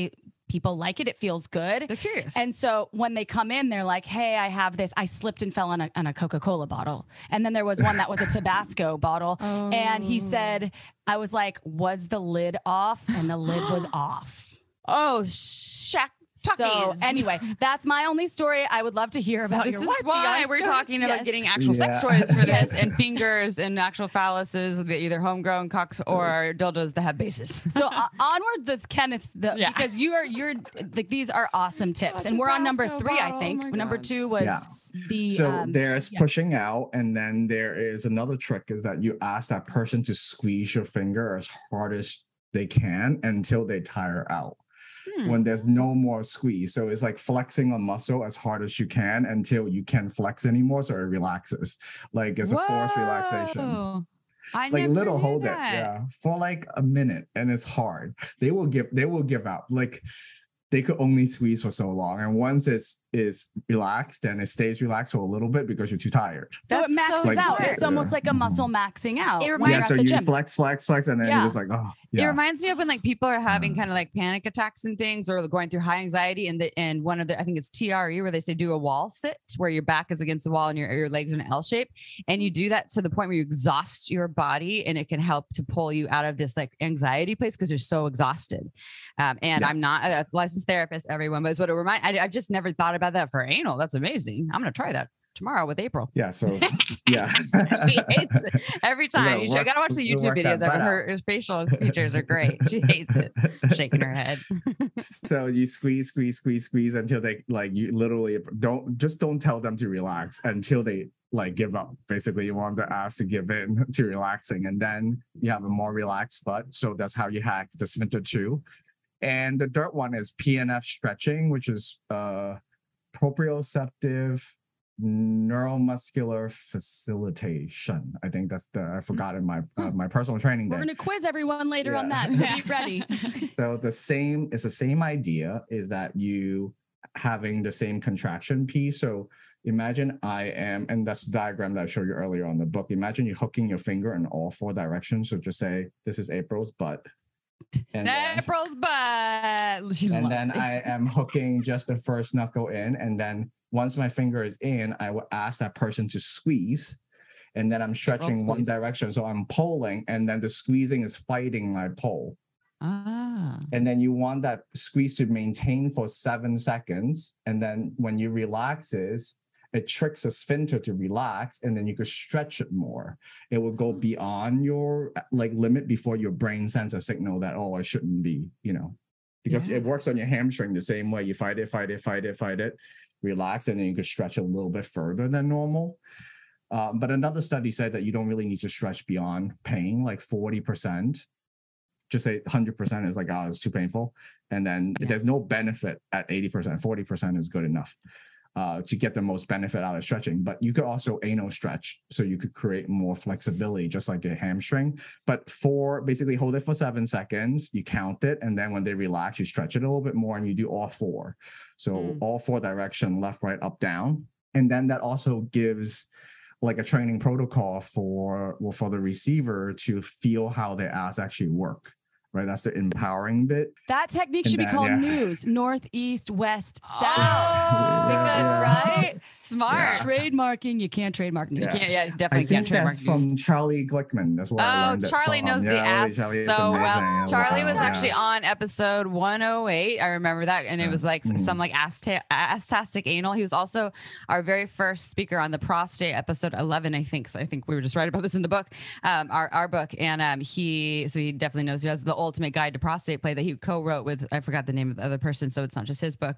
people like it. It feels good. They're curious. And so when they come in, they're like, hey, I have this. I slipped and fell on a, on a Coca-Cola bottle. And then there was one that was a Tabasco bottle. Oh. And he said, I was like, was the lid off? And the lid was off. Oh, shack. So anyway, that's my only story. I would love to hear So about this your is wife's why young we're stories. talking about Yes. getting actual sex Yeah. toys for Yes. this, and fingers and actual phalluses, the either homegrown cocks or dildos that have bases. So uh, onward with Kenneth, the, Yeah. because you are you're like these are awesome tips, and we're on number Tabasco three, I bottle, think. oh my Number God. two was Yeah. the So um, there's yeah. pushing out, and then there is another trick is that you ask that person to squeeze your finger as hard as they can until they tire out. Hmm. When there's no more squeeze. So it's like flexing a muscle as hard as you can until you can't flex anymore, so it relaxes. Like it's a forced relaxation. Whoa. I Like never little knew hold that. it, yeah, for like a minute, and it's hard. They will give, they will give out. Like they could only squeeze for so long, and once it's is relaxed, then it stays relaxed for a little bit because you're too tired. So it That's maxes so Like- out. smart. It's almost like a muscle maxing out. It when reminds- you're Yeah, at so the you gym. flex, flex, flex, and then Yeah. you're just like, oh, It yeah. reminds me of when like people are having Uh. kind of like panic attacks and things, or going through high anxiety, and the and one of the I think it's T R E where they say do a wall sit where your back is against the wall and your your legs are in an L shape, and you do that to the point where you exhaust your body, and it can help to pull you out of this like anxiety place because you're so exhausted. Um, and Yeah. I'm not a licensed therapist, everyone, but it's what it remind. I, I just never thought about that for anal. That's amazing. I'm gonna try that tomorrow with April. Yeah, so yeah. She hates it every time. gotta You should- I work- gotta watch the we'll YouTube work that videos of her. butt Her, her facial features are great. She hates it, shaking her head. So you squeeze, squeeze, squeeze, squeeze until they like you literally don't just don't tell them to relax until they like give up. Basically, you want the ass to give in to relaxing, and then you have a more relaxed butt. So that's how you hack the sphincter two. And the third one is P N F stretching, which is uh proprioceptive neuromuscular facilitation. I think that's the I forgot in my uh, my personal training We're day. going to quiz everyone later on Yeah. that. So be ready. So the same, it's the same idea is that you having the same contraction piece. So imagine I am, and that's the diagram that I showed you earlier on the book. Imagine you hooking your finger in all four directions. So just say, this is April's butt. And then, April's butt. She and loves then it. I am hooking just the first knuckle in. And then once my finger is in, I will ask that person to squeeze. And then I'm stretching one squeeze. direction. So I'm pulling, and then the squeezing is fighting my pull. Ah. And then you want that squeeze to maintain for seven seconds. And then when you relaxes, it tricks the sphincter to relax, and then you could stretch it more. It will go beyond your like limit before your brain sends a signal that, oh, I shouldn't be, you know, because Yeah. it works on your hamstring the same way. You fight it, fight it, fight it, fight it, relax, and then you could stretch a little bit further than normal. Um, but another study said that you don't really need to stretch beyond pain, like forty percent. Just say one hundred percent is like, oh, it's too painful. And then Yeah. there's no benefit at eighty percent. forty percent is good enough uh, to get the most benefit out of stretching. But you could also anal stretch. So you could create more flexibility, just like your hamstring. But for basically hold it for seven seconds, you count it. And then when they relax, you stretch it a little bit more, and you do all four. So Mm. all four direction, left, right, up, down. And then that also gives like a training protocol for well, for the receiver to feel how their ass actually work, right? That's the empowering bit. That technique And should be then, called yeah. news, north, east, west, south. Oh, Because, right? Smart. Yeah. Trademarking, you can't trademark news. You can't, yeah, I definitely think can't trademark that's from news. Charlie Glickman. That's where I Oh, learned it Charlie from. knows the Yeah, ass Charlie is so amazing. well. Yeah, Charlie was wow, actually yeah. on episode one oh eight. I remember that. And it Yeah. was like Mhm. some like ast- astastic anal. He was also our very first speaker on the prostate episode eleven, I think. So I think we were just right about this in the book, um, our, our book. And um, he, so he definitely knows he has the ultimate guide to prostate play that he co-wrote with, I forgot the name of the other person. So it's not just his book.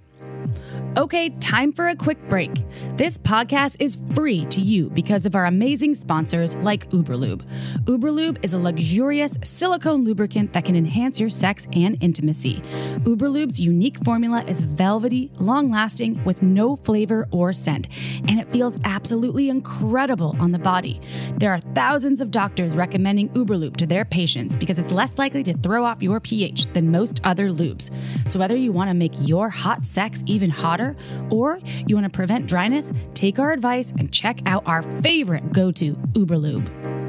Okay, time for a quick break. This podcast is free to you because of our amazing sponsors like Uberlube. Uberlube is a luxurious silicone lubricant that can enhance your sex and intimacy. Uberlube's unique formula is velvety, long-lasting, with no flavor or scent, and it feels absolutely incredible on the body. There are thousands of doctors recommending Uberlube to their patients because it's less likely to throw off your pH than most other lubes. So whether you want to make your hot sex even hotter, or you want to prevent dryness, take our advice and check out our favorite go-to, Uberlube.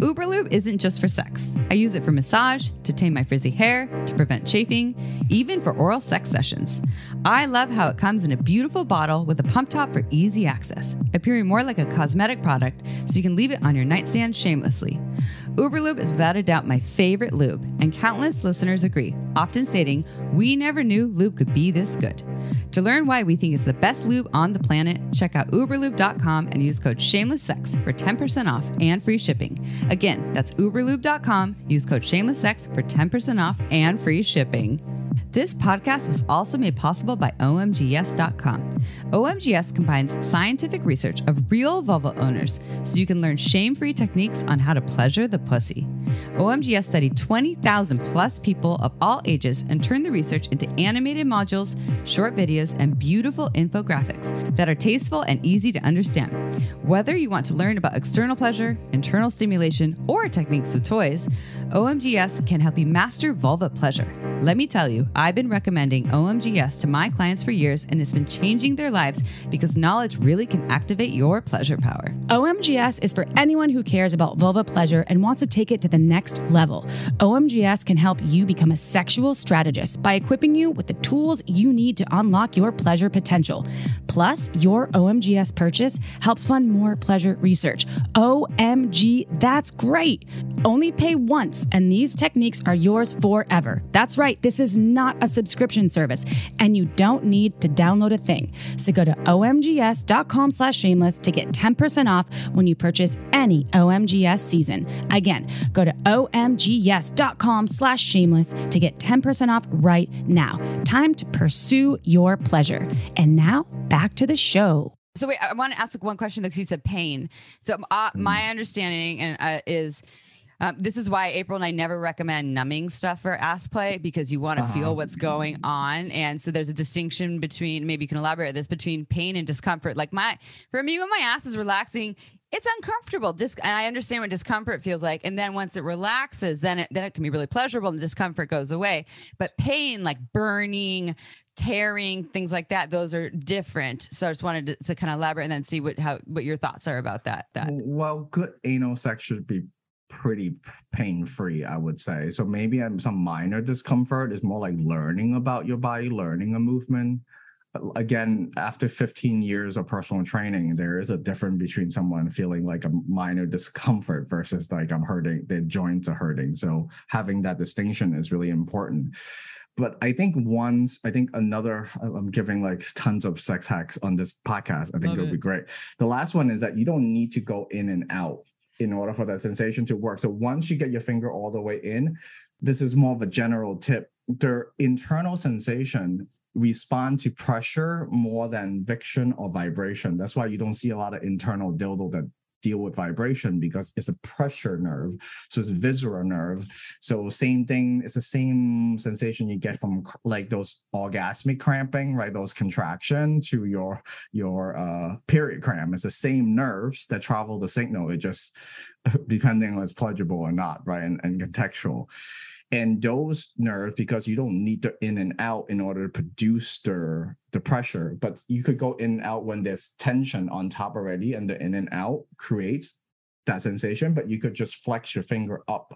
Uberlube isn't just for sex. I use it for massage, to tame my frizzy hair, to prevent chafing, even for oral sex sessions. I love how it comes in a beautiful bottle with a pump top for easy access, appearing more like a cosmetic product so you can leave it on your nightstand shamelessly. Uberlube is without a doubt my favorite lube, and countless listeners agree, often stating, "We never knew lube could be this good." To learn why we think it's the best lube on the planet, check out uberlube dot com and use code SHAMELESSSEX for ten percent off and free shipping. Again, that's uberlube dot com. Use code SHAMELESSSEX for ten percent off and free shipping. This podcast was also made possible by O M G S dot com. O M G S combines scientific research of real vulva owners so you can learn shame-free techniques on how to pleasure the pussy. O M G S studied twenty thousand plus people of all ages and turned the research into animated modules, short videos, and beautiful infographics that are tasteful and easy to understand. Whether you want to learn about external pleasure, internal stimulation, or techniques with toys, O M G S can help you master vulva pleasure. Let me tell you, I've been recommending O M G S to my clients for years, and it's been changing their lives because knowledge really can activate your pleasure power. O M G S is for anyone who cares about vulva pleasure and wants to take it to the next level. O M G S can help you become a sexual strategist by equipping you with the tools you need to unlock your pleasure potential. Plus, your O M G S purchase helps fund more pleasure research. O M G, that's great. Only pay once, and these techniques are yours forever. That's right, this is not a subscription service, and you don't need to download a thing. So go to O M G S dot com slash shameless to get ten percent off when you purchase any O M G S season. Again, go to O M G S dot com slash shameless to get ten percent off right now. Time to pursue your pleasure. And now, back to the show. So wait, I want to ask one question because you said pain. So uh, my understanding and uh, is um, this is why April and I never recommend numbing stuff for ass play, because you want to uh-huh. feel what's going on. And so there's a distinction between, maybe you can elaborate this, between pain and discomfort. Like my, for me, when my ass is relaxing, it's uncomfortable. Dis- and I understand what discomfort feels like. And then once it relaxes, then it, then it can be really pleasurable and the discomfort goes away. But pain, like burning, tearing, things like that, those are different. So I just wanted to, to kind of elaborate and then see what how what your thoughts are about that. That Well, good anal sex should be pretty pain-free, I would say. So maybe some minor discomfort is more like learning about your body, learning a movement. Again, after fifteen years of personal training, there is a difference between someone feeling like a minor discomfort versus like I'm hurting, their joints are hurting. So having that distinction is really important. But I think once, I think another, I'm giving like tons of sex hacks on this podcast. I think Love it'll it. be great. The last one is that you don't need to go in and out in order for that sensation to work. So once you get your finger all the way in, this is more of a general tip. The internal sensation respond to pressure more than friction or vibration. That's why you don't see a lot of internal dildo that deal with vibration, because it's a pressure nerve. So it's visceral nerve. So same thing, it's the same sensation you get from like those orgasmic cramping, right? Those contraction to your your uh, period cramp. It's the same nerves that travel the signal. It just depending on it's pleasurable or not, right? And, and contextual. And those nerves, because you don't need the in and out in order to produce the, the pressure, but you could go in and out when there's tension on top already, and the in and out creates that sensation, but you could just flex your finger up,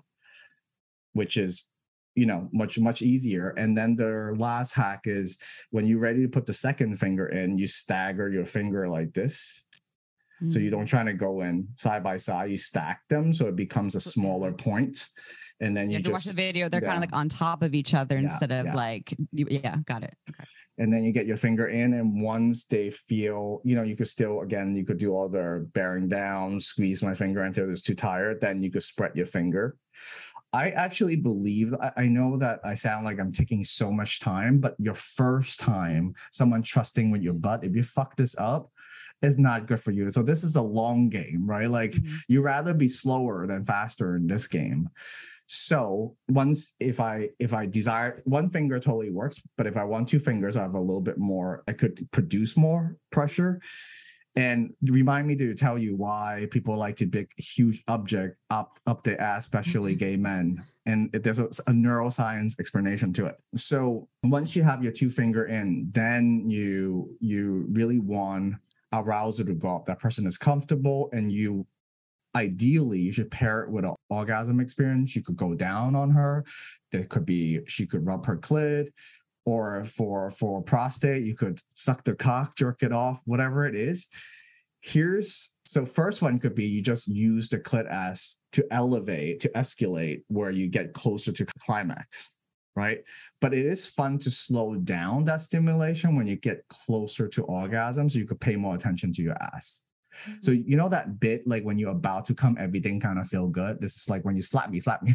which is, you know, much, much easier. And then the last hack is when you're ready to put the second finger in, you stagger your finger like this. Mm-hmm. So you don't try to go in side by side, you stack them so it becomes a smaller point. And then you, you have just, to watch the video. They're yeah. kind of like on top of each other yeah, instead of yeah. like, yeah, got it. Okay. And then you get your finger in, and once they feel, you know, you could still, again, you could do all the bearing down, squeeze my finger until it's too tired. Then you could spread your finger. I actually believe, I know that I sound like I'm taking so much time, but your first time, someone trusting with your butt, if you fuck this up, is not good for you. So this is a long game, right? Like mm-hmm. you rather be slower than faster in this game. So once, if I if I desire, one finger totally works, but if I want two fingers, I have a little bit more, I could produce more pressure. And remind me to tell you why people like to big, huge object up, up the ass, especially gay men. And there's a, a neuroscience explanation to it. So once you have your two finger in, then you you really want arousal to go up. That person is comfortable, and you ideally you should pair it with an orgasm experience. You could go down on her. There could be, she could rub her clit, or for for prostate, you could suck the cock, jerk it off, whatever it is. Here's, so first one could be you just use the clit as to elevate, to escalate where you get closer to climax, right? But it is fun to slow down that stimulation when you get closer to orgasm, so you could pay more attention to your ass. Mm-hmm. So you know that bit, like when you're about to come, everything kind of feel good. This is like when you slap me, slap me.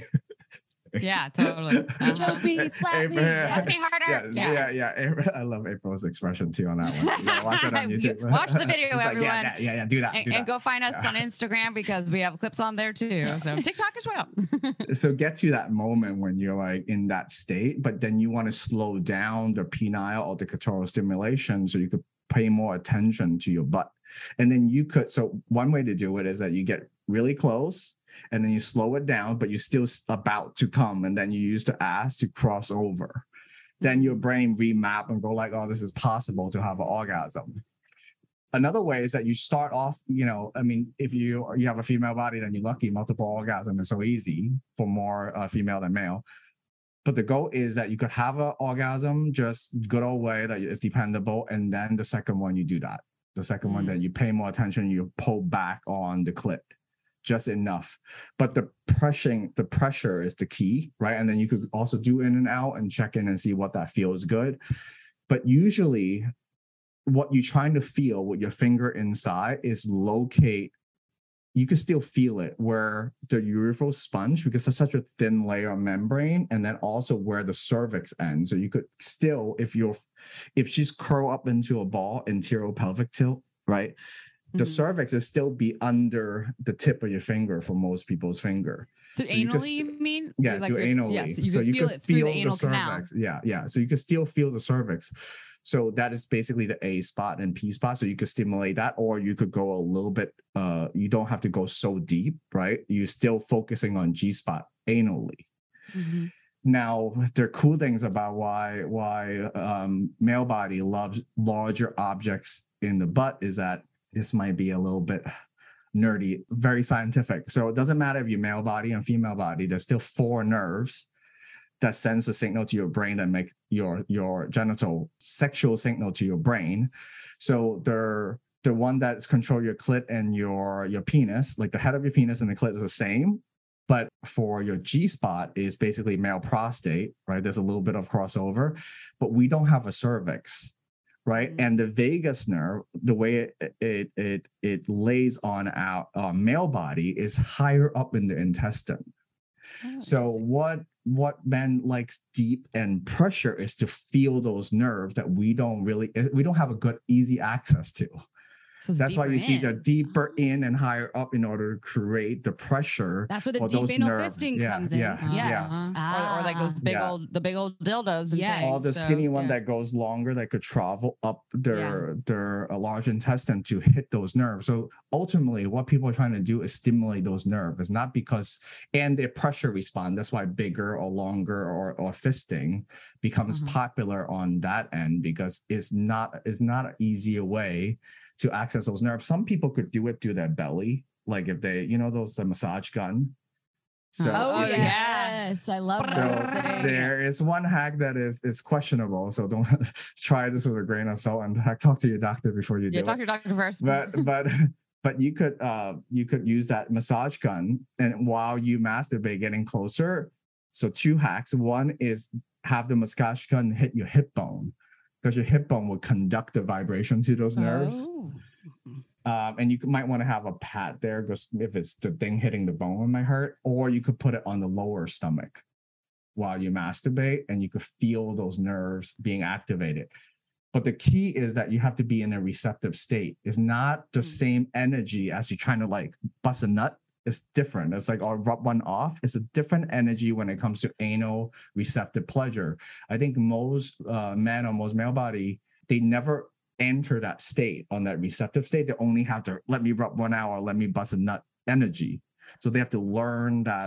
Yeah, totally. Uh-huh. Choke me, slap me, slap me harder. Yeah, yeah, yeah, yeah. I love April's expression too on that one. Yeah, watch it on YouTube. Watch the video, like, everyone. Yeah, yeah, yeah, do that. And, do that. and go find us yeah. on Instagram because we have clips on there too. So TikTok as well. So get to that moment when you're like in that state, but then you want to slow down the penile or the clitoral stimulation so you could pay more attention to your butt. And then you could, so one way to do it is that you get really close and then you slow it down, but you're still about to come. And then you use the ass to cross over. Then your brain remap and go like, oh, this is possible to have an orgasm. Another way is that you start off, you know, I mean, if you you have a female body, then you're lucky. Multiple orgasm is so easy for more uh, female than male. But the goal is that you could have an orgasm just good old way that is dependable. And then the second one, you do that. The second mm. one, that you pay more attention, you pull back on the clit just enough. But the pressing, the pressure is the key, right? And then you could also do in and out and check in and see what that feels good. But usually what you're trying to feel with your finger inside is locate, you can still feel it where the urethral sponge, because it's such a thin layer of membrane, and then also where the cervix ends. So you could still, if you're, if she's curled up into a ball, anterior pelvic tilt, right? The mm-hmm. cervix is still be under the tip of your finger for most people's finger. So so anally, you, you mean? Yeah, like do anally. Yeah, so you, so can you feel could it through feel the the, anal cervix. canal. Yeah, yeah. So you can still feel the cervix. So that is basically the A spot and P spot. So you could stimulate that, or you could go a little bit, uh, you don't have to go so deep, right? You're still focusing on G spot anally. Mm-hmm. Now, there are cool things about why why um, male body loves larger objects in the butt is that this might be a little bit nerdy, very scientific. So it doesn't matter if you're male body and female body, there's still four nerves that sends a signal to your brain that make your your genital sexual signal to your brain. So they're the one that's control your clit and your your penis, like the head of your penis and the clit is the same. But for your G spot is basically male prostate, right? There's a little bit of crossover, but we don't have a cervix, right? Mm-hmm. And the vagus nerve, the way it it it, it lays on our uh, male body is higher up in the intestine. Oh, so what what men likes deep and pressure is to feel those nerves that we don't really we don't have a good easy access to. So that's why you in. see the deeper in and higher up in order to create the pressure. That's where the deep anal fisting yeah, comes in. Yeah, uh-huh. yes. Ah. Or, or like those big yeah. old, the big old dildos. Yes. All the so, skinny one yeah. that goes longer that could travel up their yeah. their uh, large intestine to hit those nerves. So ultimately, what people are trying to do is stimulate those nerves. It's not because, and their pressure respond. That's why bigger or longer or, or fisting becomes mm-hmm. popular on that end, because it's not it's not an easier way to access those nerves. Some people could do it through their belly, like if they, you know, those the massage gun. So oh yes, I love so those there is one hack that is is questionable. So don't try this with a grain of salt and talk to your doctor before you yeah, do talk it. to your doctor first. But but but you could uh you could use that massage gun, and while you masturbate, getting closer. So two hacks. One is have the massage gun hit your hip bone, because your hip bone will conduct the vibration to those nerves. Oh. Um, and you might want to have a pad there, because if it's the thing hitting the bone, it might hurt. Or you could put it on the lower stomach while you masturbate, and you could feel those nerves being activated. But the key is that you have to be in a receptive state. It's not the mm. same energy as you're trying to like bust a nut. It's different. It's like, or rub one off. It's a different energy when it comes to anal receptive pleasure. I think most uh, men or most male body, they never enter that state, on that receptive state. They only have to let me rub one hour, let me bust a nut energy. So they have to learn that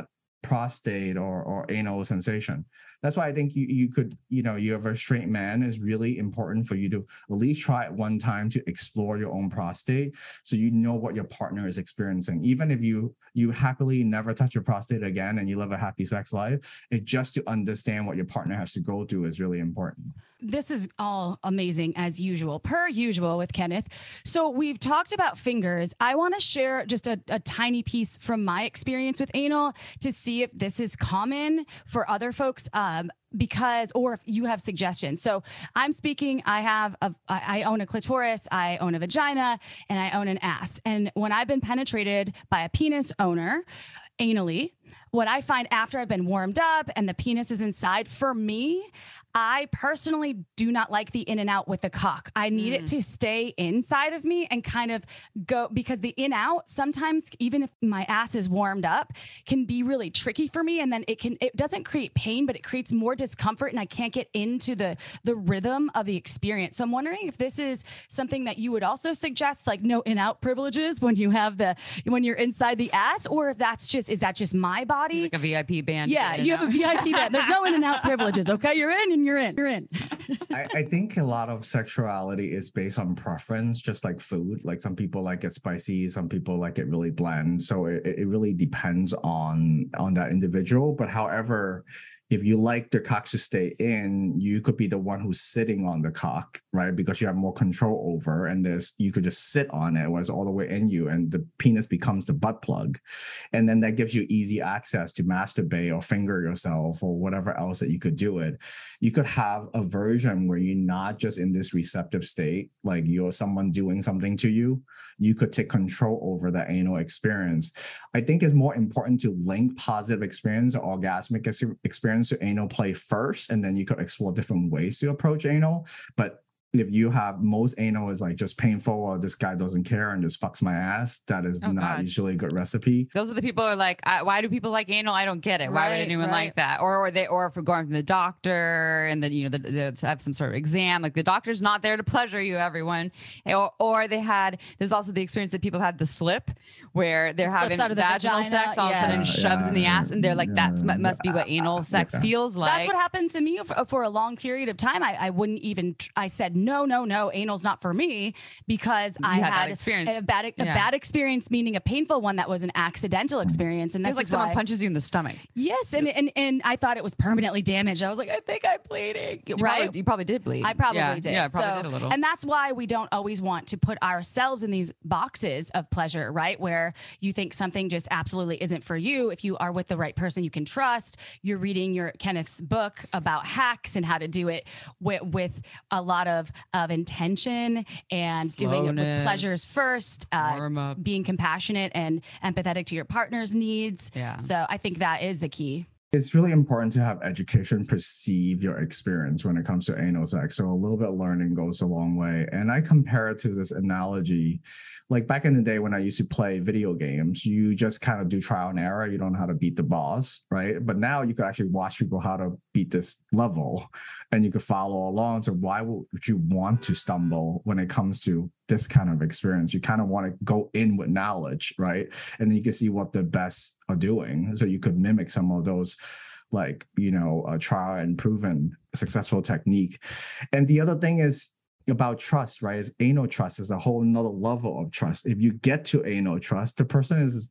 prostate or or anal sensation. That's why I think you you could, you know, you have a straight man, is really important for you to at least try it one time to explore your own prostate, so you know what your partner is experiencing. Even if you you happily never touch your prostate again and you live a happy sex life, it just to understand what your partner has to go through is really important. This is all amazing as usual, per usual with Kenneth. So we've talked about fingers. I want to share just a, a tiny piece from my experience with anal to see if this is common for other folks. Um, because, or if you have suggestions. So I'm speaking, I have, a, I own a clitoris, I own a vagina, and I own an ass. And when I've been penetrated by a penis owner anally, what I find after I've been warmed up and the penis is inside, for me, I personally do not like the in and out with the cock. I need mm. it to stay inside of me and kind of go, because the in out sometimes, even if my ass is warmed up, can be really tricky for me. And then it can, it doesn't create pain, but it creates more discomfort and I can't get into the, the rhythm of the experience. So I'm wondering if this is something that you would also suggest, like no in out privileges when you have the, when you're inside the ass, or if that's just, is that just my body? Like a V I P band. Yeah, you have a V I P band. There's no in and out privileges. Okay. You're in and you're in, you're in. I, I think a lot of sexuality is based on preference, just like food. Like some people like it spicy, some people like it really bland. So it, it really depends on on that individual. But however, if you like the cock to stay in, you could be the one who's sitting on the cock, right? Because you have more control over, and there's you could just sit on it when it's all the way in you, and the penis becomes the butt plug. And then that gives you easy access to masturbate or finger yourself or whatever else that you could do it. You could have a version where you're not just in this receptive state, like you're someone doing something to you. You could take control over the anal experience. I think it's more important to link positive experience or orgasmic experience to anal play first, and then you could explore different ways to approach anal. But if you have most anal is like just painful, or this guy doesn't care and just fucks my ass, that is oh, not God. usually a good recipe. Those are the people who are like, I, why do people like anal? I don't get it. Why right, would anyone right. like that? Or, or they, or if we're going from the doctor and then, you know, they have some sort of exam, like the doctor's not there to pleasure you, everyone. Or, or they had, there's also the experience that people had the slip where they're having vaginal vagina, sex, all yeah. of a sudden yeah, shoves yeah, in the ass, and they're like, yeah, that must be what anal sex yeah. feels like. That's what happened to me for, for a long period of time. I, I wouldn't even, I said, no, no, no, anal's not for me, because you I had, had experience. A, bad, a yeah. bad experience, meaning a painful one that was an accidental experience. And that's like someone punches you in the stomach. Yes. And, and and I thought it was permanently damaged. I was like, I think I'm bleeding. You right? Probably, you probably did bleed. I probably yeah. did. Yeah, probably so, did a little. And that's why we don't always want to put ourselves in these boxes of pleasure, right? Where you think something just absolutely isn't for you. If you are with the right person you can trust, you're reading your Kenneth's book about hacks and how to do it with, with a lot of, of intention and Slowness, doing it with pleasures first, uh, being compassionate and empathetic to your partner's needs. Yeah. So I think that is the key. It's really important to have education perceive your experience when it comes to anal sex. So a little bit of learning goes a long way. And I compare it to this analogy. Like back in the day when I used to play video games, you just kind of do trial and error. You don't know how to beat the boss, right? But now you could actually watch people how to beat this level, and you could follow along. So why would you want to stumble when it comes to this kind of experience? You kind of want to go in with knowledge, right? And then you can see what the best are doing. So you could mimic some of those, like, you know, uh, trial and proven successful technique. And the other thing is about trust, right? Is anal trust is a whole nother level of trust. If you get to anal trust, the person is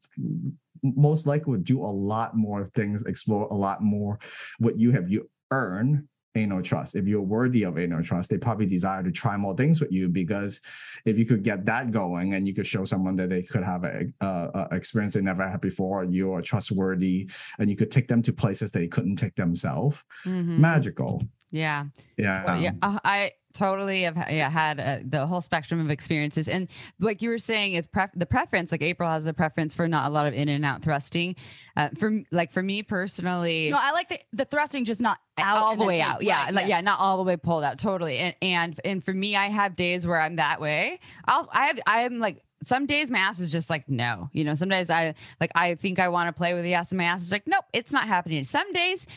most likely would do a lot more things, explore a lot more what you have you earn anal trust. If you're worthy of anal trust, they probably desire to try more things with you, because if you could get that going and you could show someone that they could have a, a, a experience they never had before, you are trustworthy, and you could take them to places they couldn't take themselves. Mm-hmm. Magical. Yeah. Yeah. Well, yeah. Uh, I totally have yeah, had uh, the whole spectrum of experiences. And like you were saying, it's pref- the preference, like April has a preference for not a lot of in and out thrusting. Uh, for like for me personally. No, I like the, the thrusting, just not out all the way out. Right, yeah. Like, yes. yeah. Not all the way pulled out. Totally. And, and, and for me, I have days where I'm that way. I'll, I have, I'm like, some days my ass is just like, no, you know, some days I like, I think I want to play with the ass and my ass is like, nope, it's not happening. Some days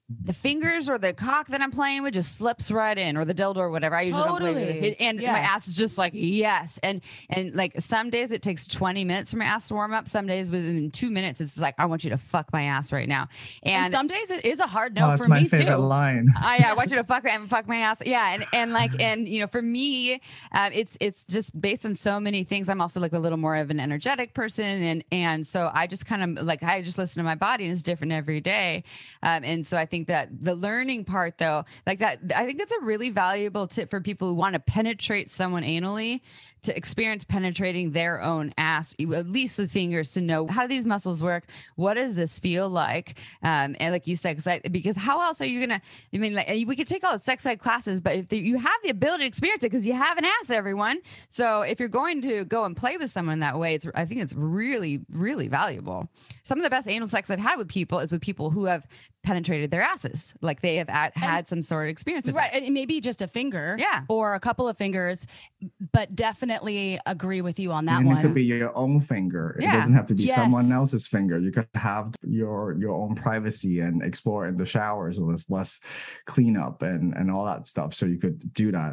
the fingers or the cock that I'm playing with just slips right in, or the dildo or whatever I usually don't play with. Totally. And Yes. my ass is just like, yes. And and like some days it takes twenty minutes for my ass to warm up. Some days within two minutes, it's like, I want you to fuck my ass right now. And, And, some days it is a hard no Oh, it's for my me favorite too. line. I, I want you to fuck and fuck my ass. Yeah. And, and like, and, you know, for me, um, it's, it's just based on so many things. I'm also like a little more of an energetic person. And, and so I just kind of like, I just listen to my body, and it's different every day. Um, and so I think that the learning part though, like that, I think that's a really valuable tip for people who want to penetrate someone anally, to experience penetrating their own ass, at least with fingers, to know how these muscles work. What does this feel like? Um, and like you said, because I, because how else are you gonna? I mean, like we could take all the sex ed classes, but if the, you have the ability to experience it, because you have an ass, everyone. So if you're going to go and play with someone that way, it's I think it's really, really valuable. Some of the best anal sex I've had with people is with people who have penetrated their asses, like they have at, had some sort of experience with Right. that. And maybe just a finger. Yeah. Or a couple of fingers, but definitely agree with you on that And one. it could be your own finger. It Yeah. doesn't have to be Yes. someone else's finger. You could have your your own privacy and explore in the showers with less cleanup and and all that stuff. So you could do that.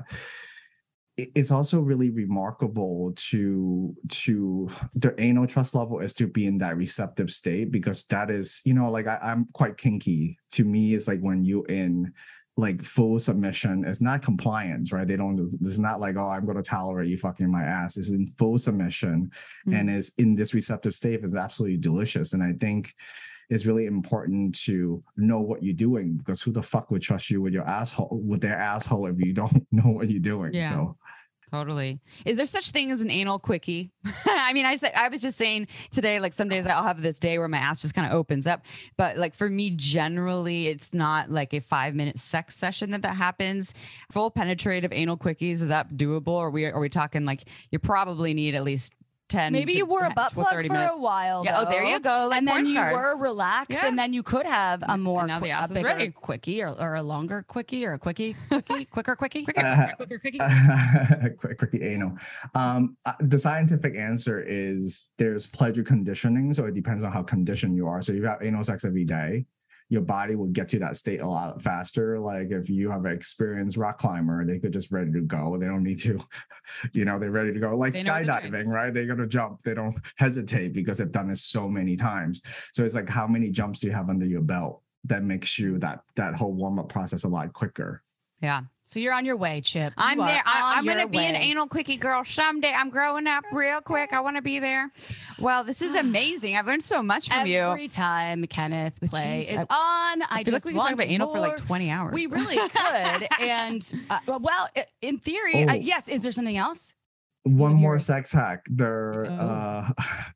It- It's also really remarkable to to the anal trust level is to be in that receptive state, because that is, you know, like I, I'm quite kinky. To me, it's like when you in like full submission. It's not compliance, right? They don't, it's not like, oh, I'm going to tolerate you fucking my ass. It's in full submission Mm. and is in this receptive state is absolutely delicious. And I think it's really important to know what you're doing, because who the fuck would trust you with your asshole, with their asshole, if you don't know what you're doing? Yeah. So Totally. Is there such thing as an anal quickie? I mean, I said I was just saying today, like some days I'll have this day where my ass just kind of opens up, but like for me, generally, it's not like a five minute sex session that that happens. Full penetrative anal quickies, is that doable? Or are we are we talking like you probably need at least ten? Maybe to you wore a butt plug for minutes. a while. Yeah. Oh, there though. you go. Like and porn then you stars. were relaxed, Yeah. and then you could have a more And now the qui- ass a is bigger ready. quickie or, or a longer quickie or a quickie, quickie, quicker quickie, quicker, Uh, quicker quickie. quick, quickly anal. Um, uh, the scientific answer is there's pleasure conditioning, so it depends on how conditioned you are. So if you have anal sex every day, your body will get to that state a lot faster. Like if you have an experienced rock climber, they could just ready to go. They don't need to, you know, they're ready to go. Like They know what they're skydiving, right? They're gonna jump. They don't hesitate because they've done this so many times. So it's like, how many jumps do you have under your belt that makes you that that whole warm up process a lot quicker? Yeah. So you're on your way, Chip. You I'm are there. I, on I'm going to your be an way. anal quickie girl someday. I'm growing up real quick. I want to be there. Well, this is amazing. I've learned so much from you. Every time Kenneth But play jeez, is I- on, I, I feel just like we could want talk about anal for like more. twenty hours. We really could. And uh, well, i- in theory, I, Oh. yes. Is there something else? One Even more your- sex hack. There, Oh. uh,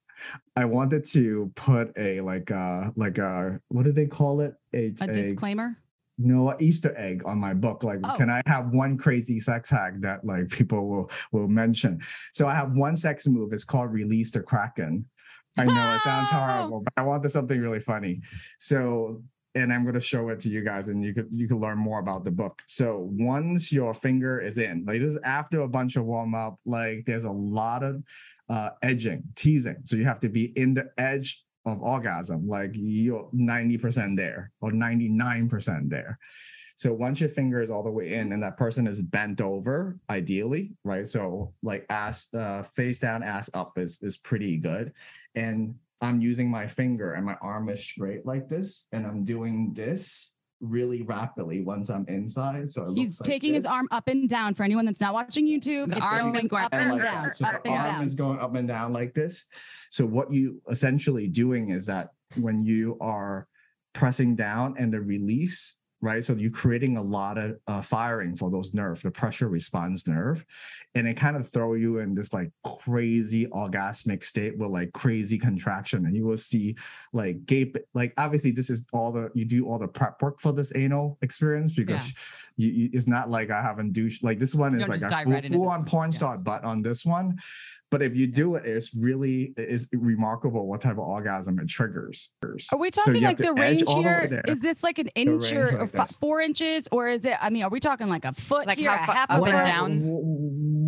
I wanted to put a like a like a what do they call it? A, A disclaimer. no, a Easter egg on my book. Like, Oh. can I have one crazy sex hack that like people will will mention? So I have one sex move. It's called release the Kraken. I know it sounds No. horrible, but I wanted something really funny. So, and I'm going to show it to you guys, and you could you can learn more about the book. So once your finger is in, like this is after a bunch of warm up, like there's a lot of uh, edging, teasing. So you have to be in the edge of orgasm, like you're ninety percent there or ninety-nine percent there. So once your finger is all the way in and that person is bent over, ideally, right? So like ass, uh, face down, ass up is, is pretty good. And I'm using my finger and my arm is straight like this. And I'm doing this really rapidly once I'm inside. So it He's looks like taking his this. arm up and down. For anyone that's not watching YouTube, The it's arm is going up up and and down. like that. So Up the and arm down. is going up and down like this. So what you essentially doing is that when you are pressing down and the release, right? So you're creating a lot of uh, firing for those nerves, the pressure response nerve, and it kind of throw you in this like crazy orgasmic state with like crazy contraction, and you will see like gape. Like obviously, this is all the you do all the prep work for this anal experience because you, you it's not like I haven't douche like this one You is don't like just a dive full, right into full this on one. porn Yeah. star butt on this one. But if you do it, it's really it's remarkable what type of orgasm it triggers. Are we So talking you like have the to edge range all the way here? there. Is this like an inch or, range or like fi- this. four inches, or is it? I mean, are we talking like a foot Like here, how a fa- half up a and foot? down?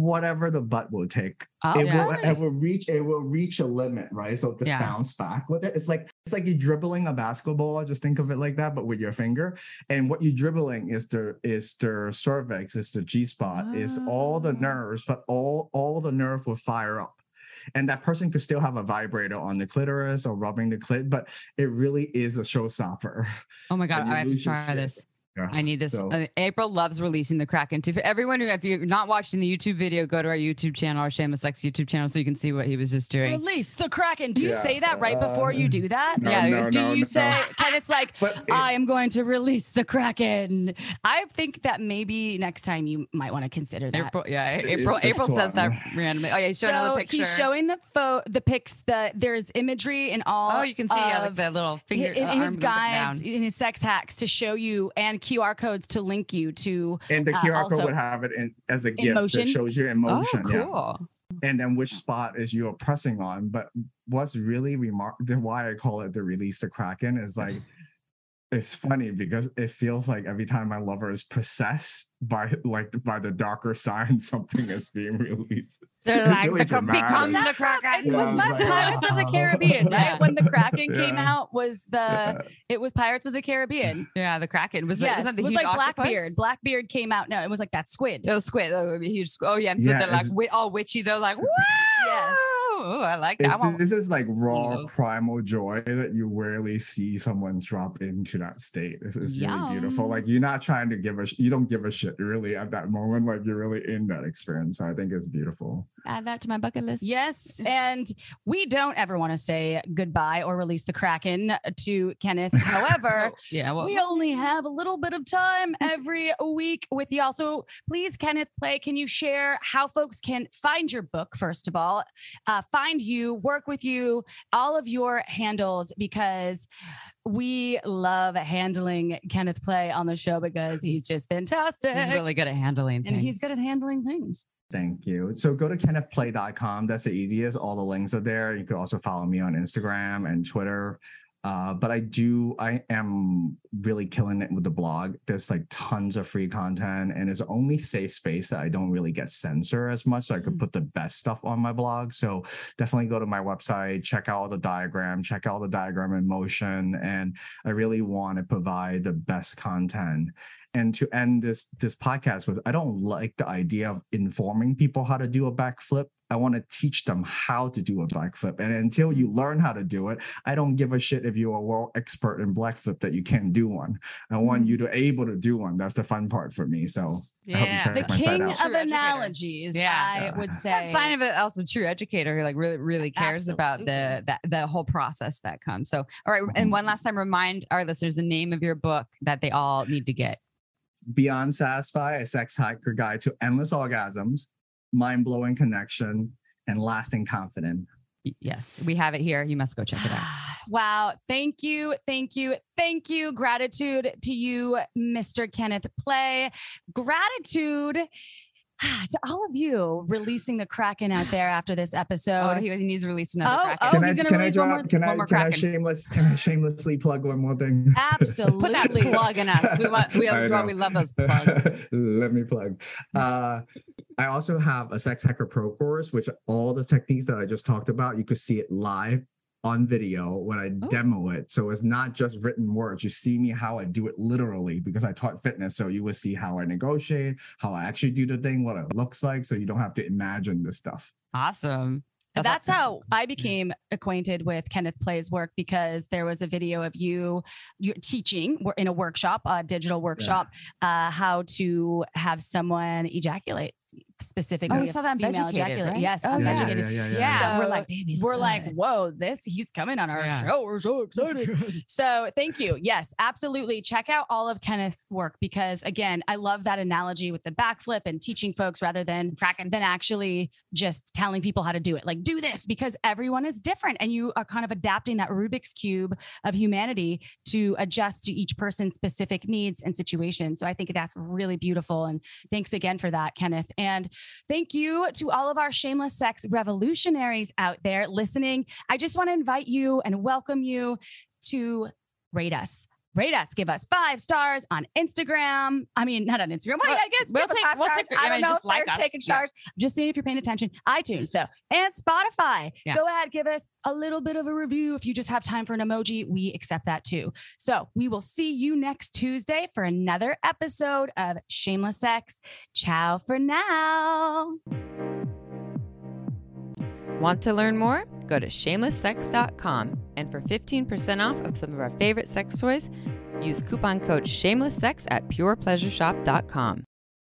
whatever the butt will take. Oh, it yeah. will it will reach it will reach a limit, right? So just Yeah. bounce back with it. It's like it's like you're dribbling a basketball. Just think of it like that, but with your finger. And what you're dribbling is the is the cervix, is the G spot, is all the Oh. nerves, but all all the nerve will fire up. And that person could still have a vibrator on the clitoris or rubbing the clit, but it really is a showstopper. Oh my God, And you I have to lose your try shit. this. Yeah. I need this. So- Uh, April loves releasing the Kraken too. For everyone who, if you're not watching the YouTube video, go to our YouTube channel, our Shameless Sex YouTube channel, so you can see what he was just doing. Release the Kraken. Do you Yeah. say that right before you do that? No, Yeah, no, Do no, you no. say, kind of like, But it- I am going to release the Kraken? I think that maybe next time you might want to consider that. April, yeah, It's April. the April says that swan. randomly. Oh yeah, he's showing so another picture. he's showing the pho- the pics. The there's imagery in all. Oh, you can see yeah, like of the little finger in, in uh, his arm movement guides, down. in his sex hacks to show you, and Q R codes to link you to. And the Uh, Q R code also- would have it in as a gift motion? that shows you in Oh, motion. Yeah. cool. And then which spot is you're pressing on. But what's really remarkable, why I call it the release the Kraken, is like it's funny because it feels like every time my lover is possessed by like by the darker side, something is being released. They're It's like, really become dramatic. the Kraken. It was Yeah, my it's like, Pirates of the wow. Caribbean, right? Yeah. When the Kraken came Yeah. out, was the Yeah. it was Pirates of the Caribbean. Yeah, the Kraken was. Yes, Like, wasn't that it the was huge like octopus? Blackbeard. Blackbeard came out. No, it was like that squid. Oh, squid. Oh, it would be a huge. squ- Oh, yeah. And so Yeah, they're like it's- wi- all witchy though, like, whoa. Yes. Oh, I like that. It's- I want- this is like raw those. primal joy that you rarely see someone drop into that state. It's, it's really beautiful. Yum. Like you're not trying to give a sh- you don't give a shit really at that moment. Like you're really in that experience. So I think it's beautiful. Add that to my bucket list. Yes, and we don't ever want to say goodbye or release the Kraken to Kenneth. However, Oh, yeah. Well, we only have a little bit of time every week with y'all. So please, Kenneth Play, can you share how folks can find your book, first of all, uh, find you, work with you, all of your handles, because we love handling Kenneth Play on the show because he's just fantastic. he's really good at handling and things. he's good at handling things. Thank you. So go to kenneth play dot com. That's the easiest. All the links are there. You can also follow me on Instagram and Twitter. Uh, but I do, I am really killing it with the blog. There's like tons of free content and it's only safe space that I don't really get censored as much. So I could put the best stuff on my blog. So definitely go to my website, check out all the diagram, check out the diagram in motion. And I really want to provide the best content. And to end this this podcast with, I don't like the idea of informing people how to do a backflip. I want to teach them how to do a backflip. And until you learn how to do it, I don't give a shit if you're a world expert in backflip that you can't do one. I want you to able to do one. That's the fun part for me. So I hope you Yeah. check The my site king out. of True educator. analogies, Yeah. I would Yeah. say. That's sign of it also true educator who like really really cares about the Absolutely. that the whole process that comes. So all right, and one last time, remind our listeners the name of your book that they all need to get. Beyond Satisfy, a sex hacker guide to endless orgasms, mind-blowing connection, and lasting confidence. Y- Yes, we have it here. You must go check it out. Wow. Thank you. Thank you. Thank you. Gratitude to you, Mister Kenneth Play. Gratitude to all of you releasing the Kraken out there after this Oh, episode. he, he needs to release another. Oh, Kraken. oh, Can he's I gonna can I release one drop more- can one I more can I Kraken. shameless can I shamelessly plug one more thing? Absolutely. Put that plug in us. We want we, I well, know. we love those plugs. Let me plug. Uh, I also have a Sex Hacker Pro course, which all the techniques that I just talked about, you could see it live on video when I Oh. demo it. So it's not just written words. You see me how I do it literally because I taught fitness. So you will see how I negotiate, how I actually do the thing, what it looks like. So you don't have to imagine this stuff. Awesome. I That's thought- how I became acquainted with Kenneth Play's work, because there was a video of you you're teaching we're in a workshop, a digital workshop, uh, how to have someone ejaculate specifically. Oh, we saw that on female Beducated, ejaculate. right? Yes, Oh, on yeah. Beducated. yeah, Yeah, So we're like, damn, he's We're like, good. whoa, this he's coming on our Yeah. show. We're so excited. So thank you. Yes, absolutely. Check out all of Kenneth's work, because again, I love that analogy with the backflip and teaching folks rather than Kraken. than actually just telling people how to do it. Like, do this, because everyone is different and you are kind of adapting that Rubik's cube of humanity to adjust to each person's specific needs and situations. So I think that's really beautiful. And thanks again for that, Kenneth. And thank you to all of our shameless sex revolutionaries out there listening. I just want to invite you and welcome you to rate us. rate us, give us five stars on Instagram. I mean, not on Instagram. Well, Well, I guess we'll give us take- five we'll stars. take- I I don't mean, know just if they're like us. taking Yeah. stars. I'm just seeing if you're paying attention. iTunes, though, and Spotify. Yeah. Go ahead, give us a little bit of a review. If you just have time for an emoji, we accept that too. So we will see you next Tuesday for another episode of Shameless Sex. Ciao for now. Want to learn more? Go to shameless sex dot com, and for fifteen percent off of some of our favorite sex toys, use coupon code shameless sex at pure pleasure shop dot com.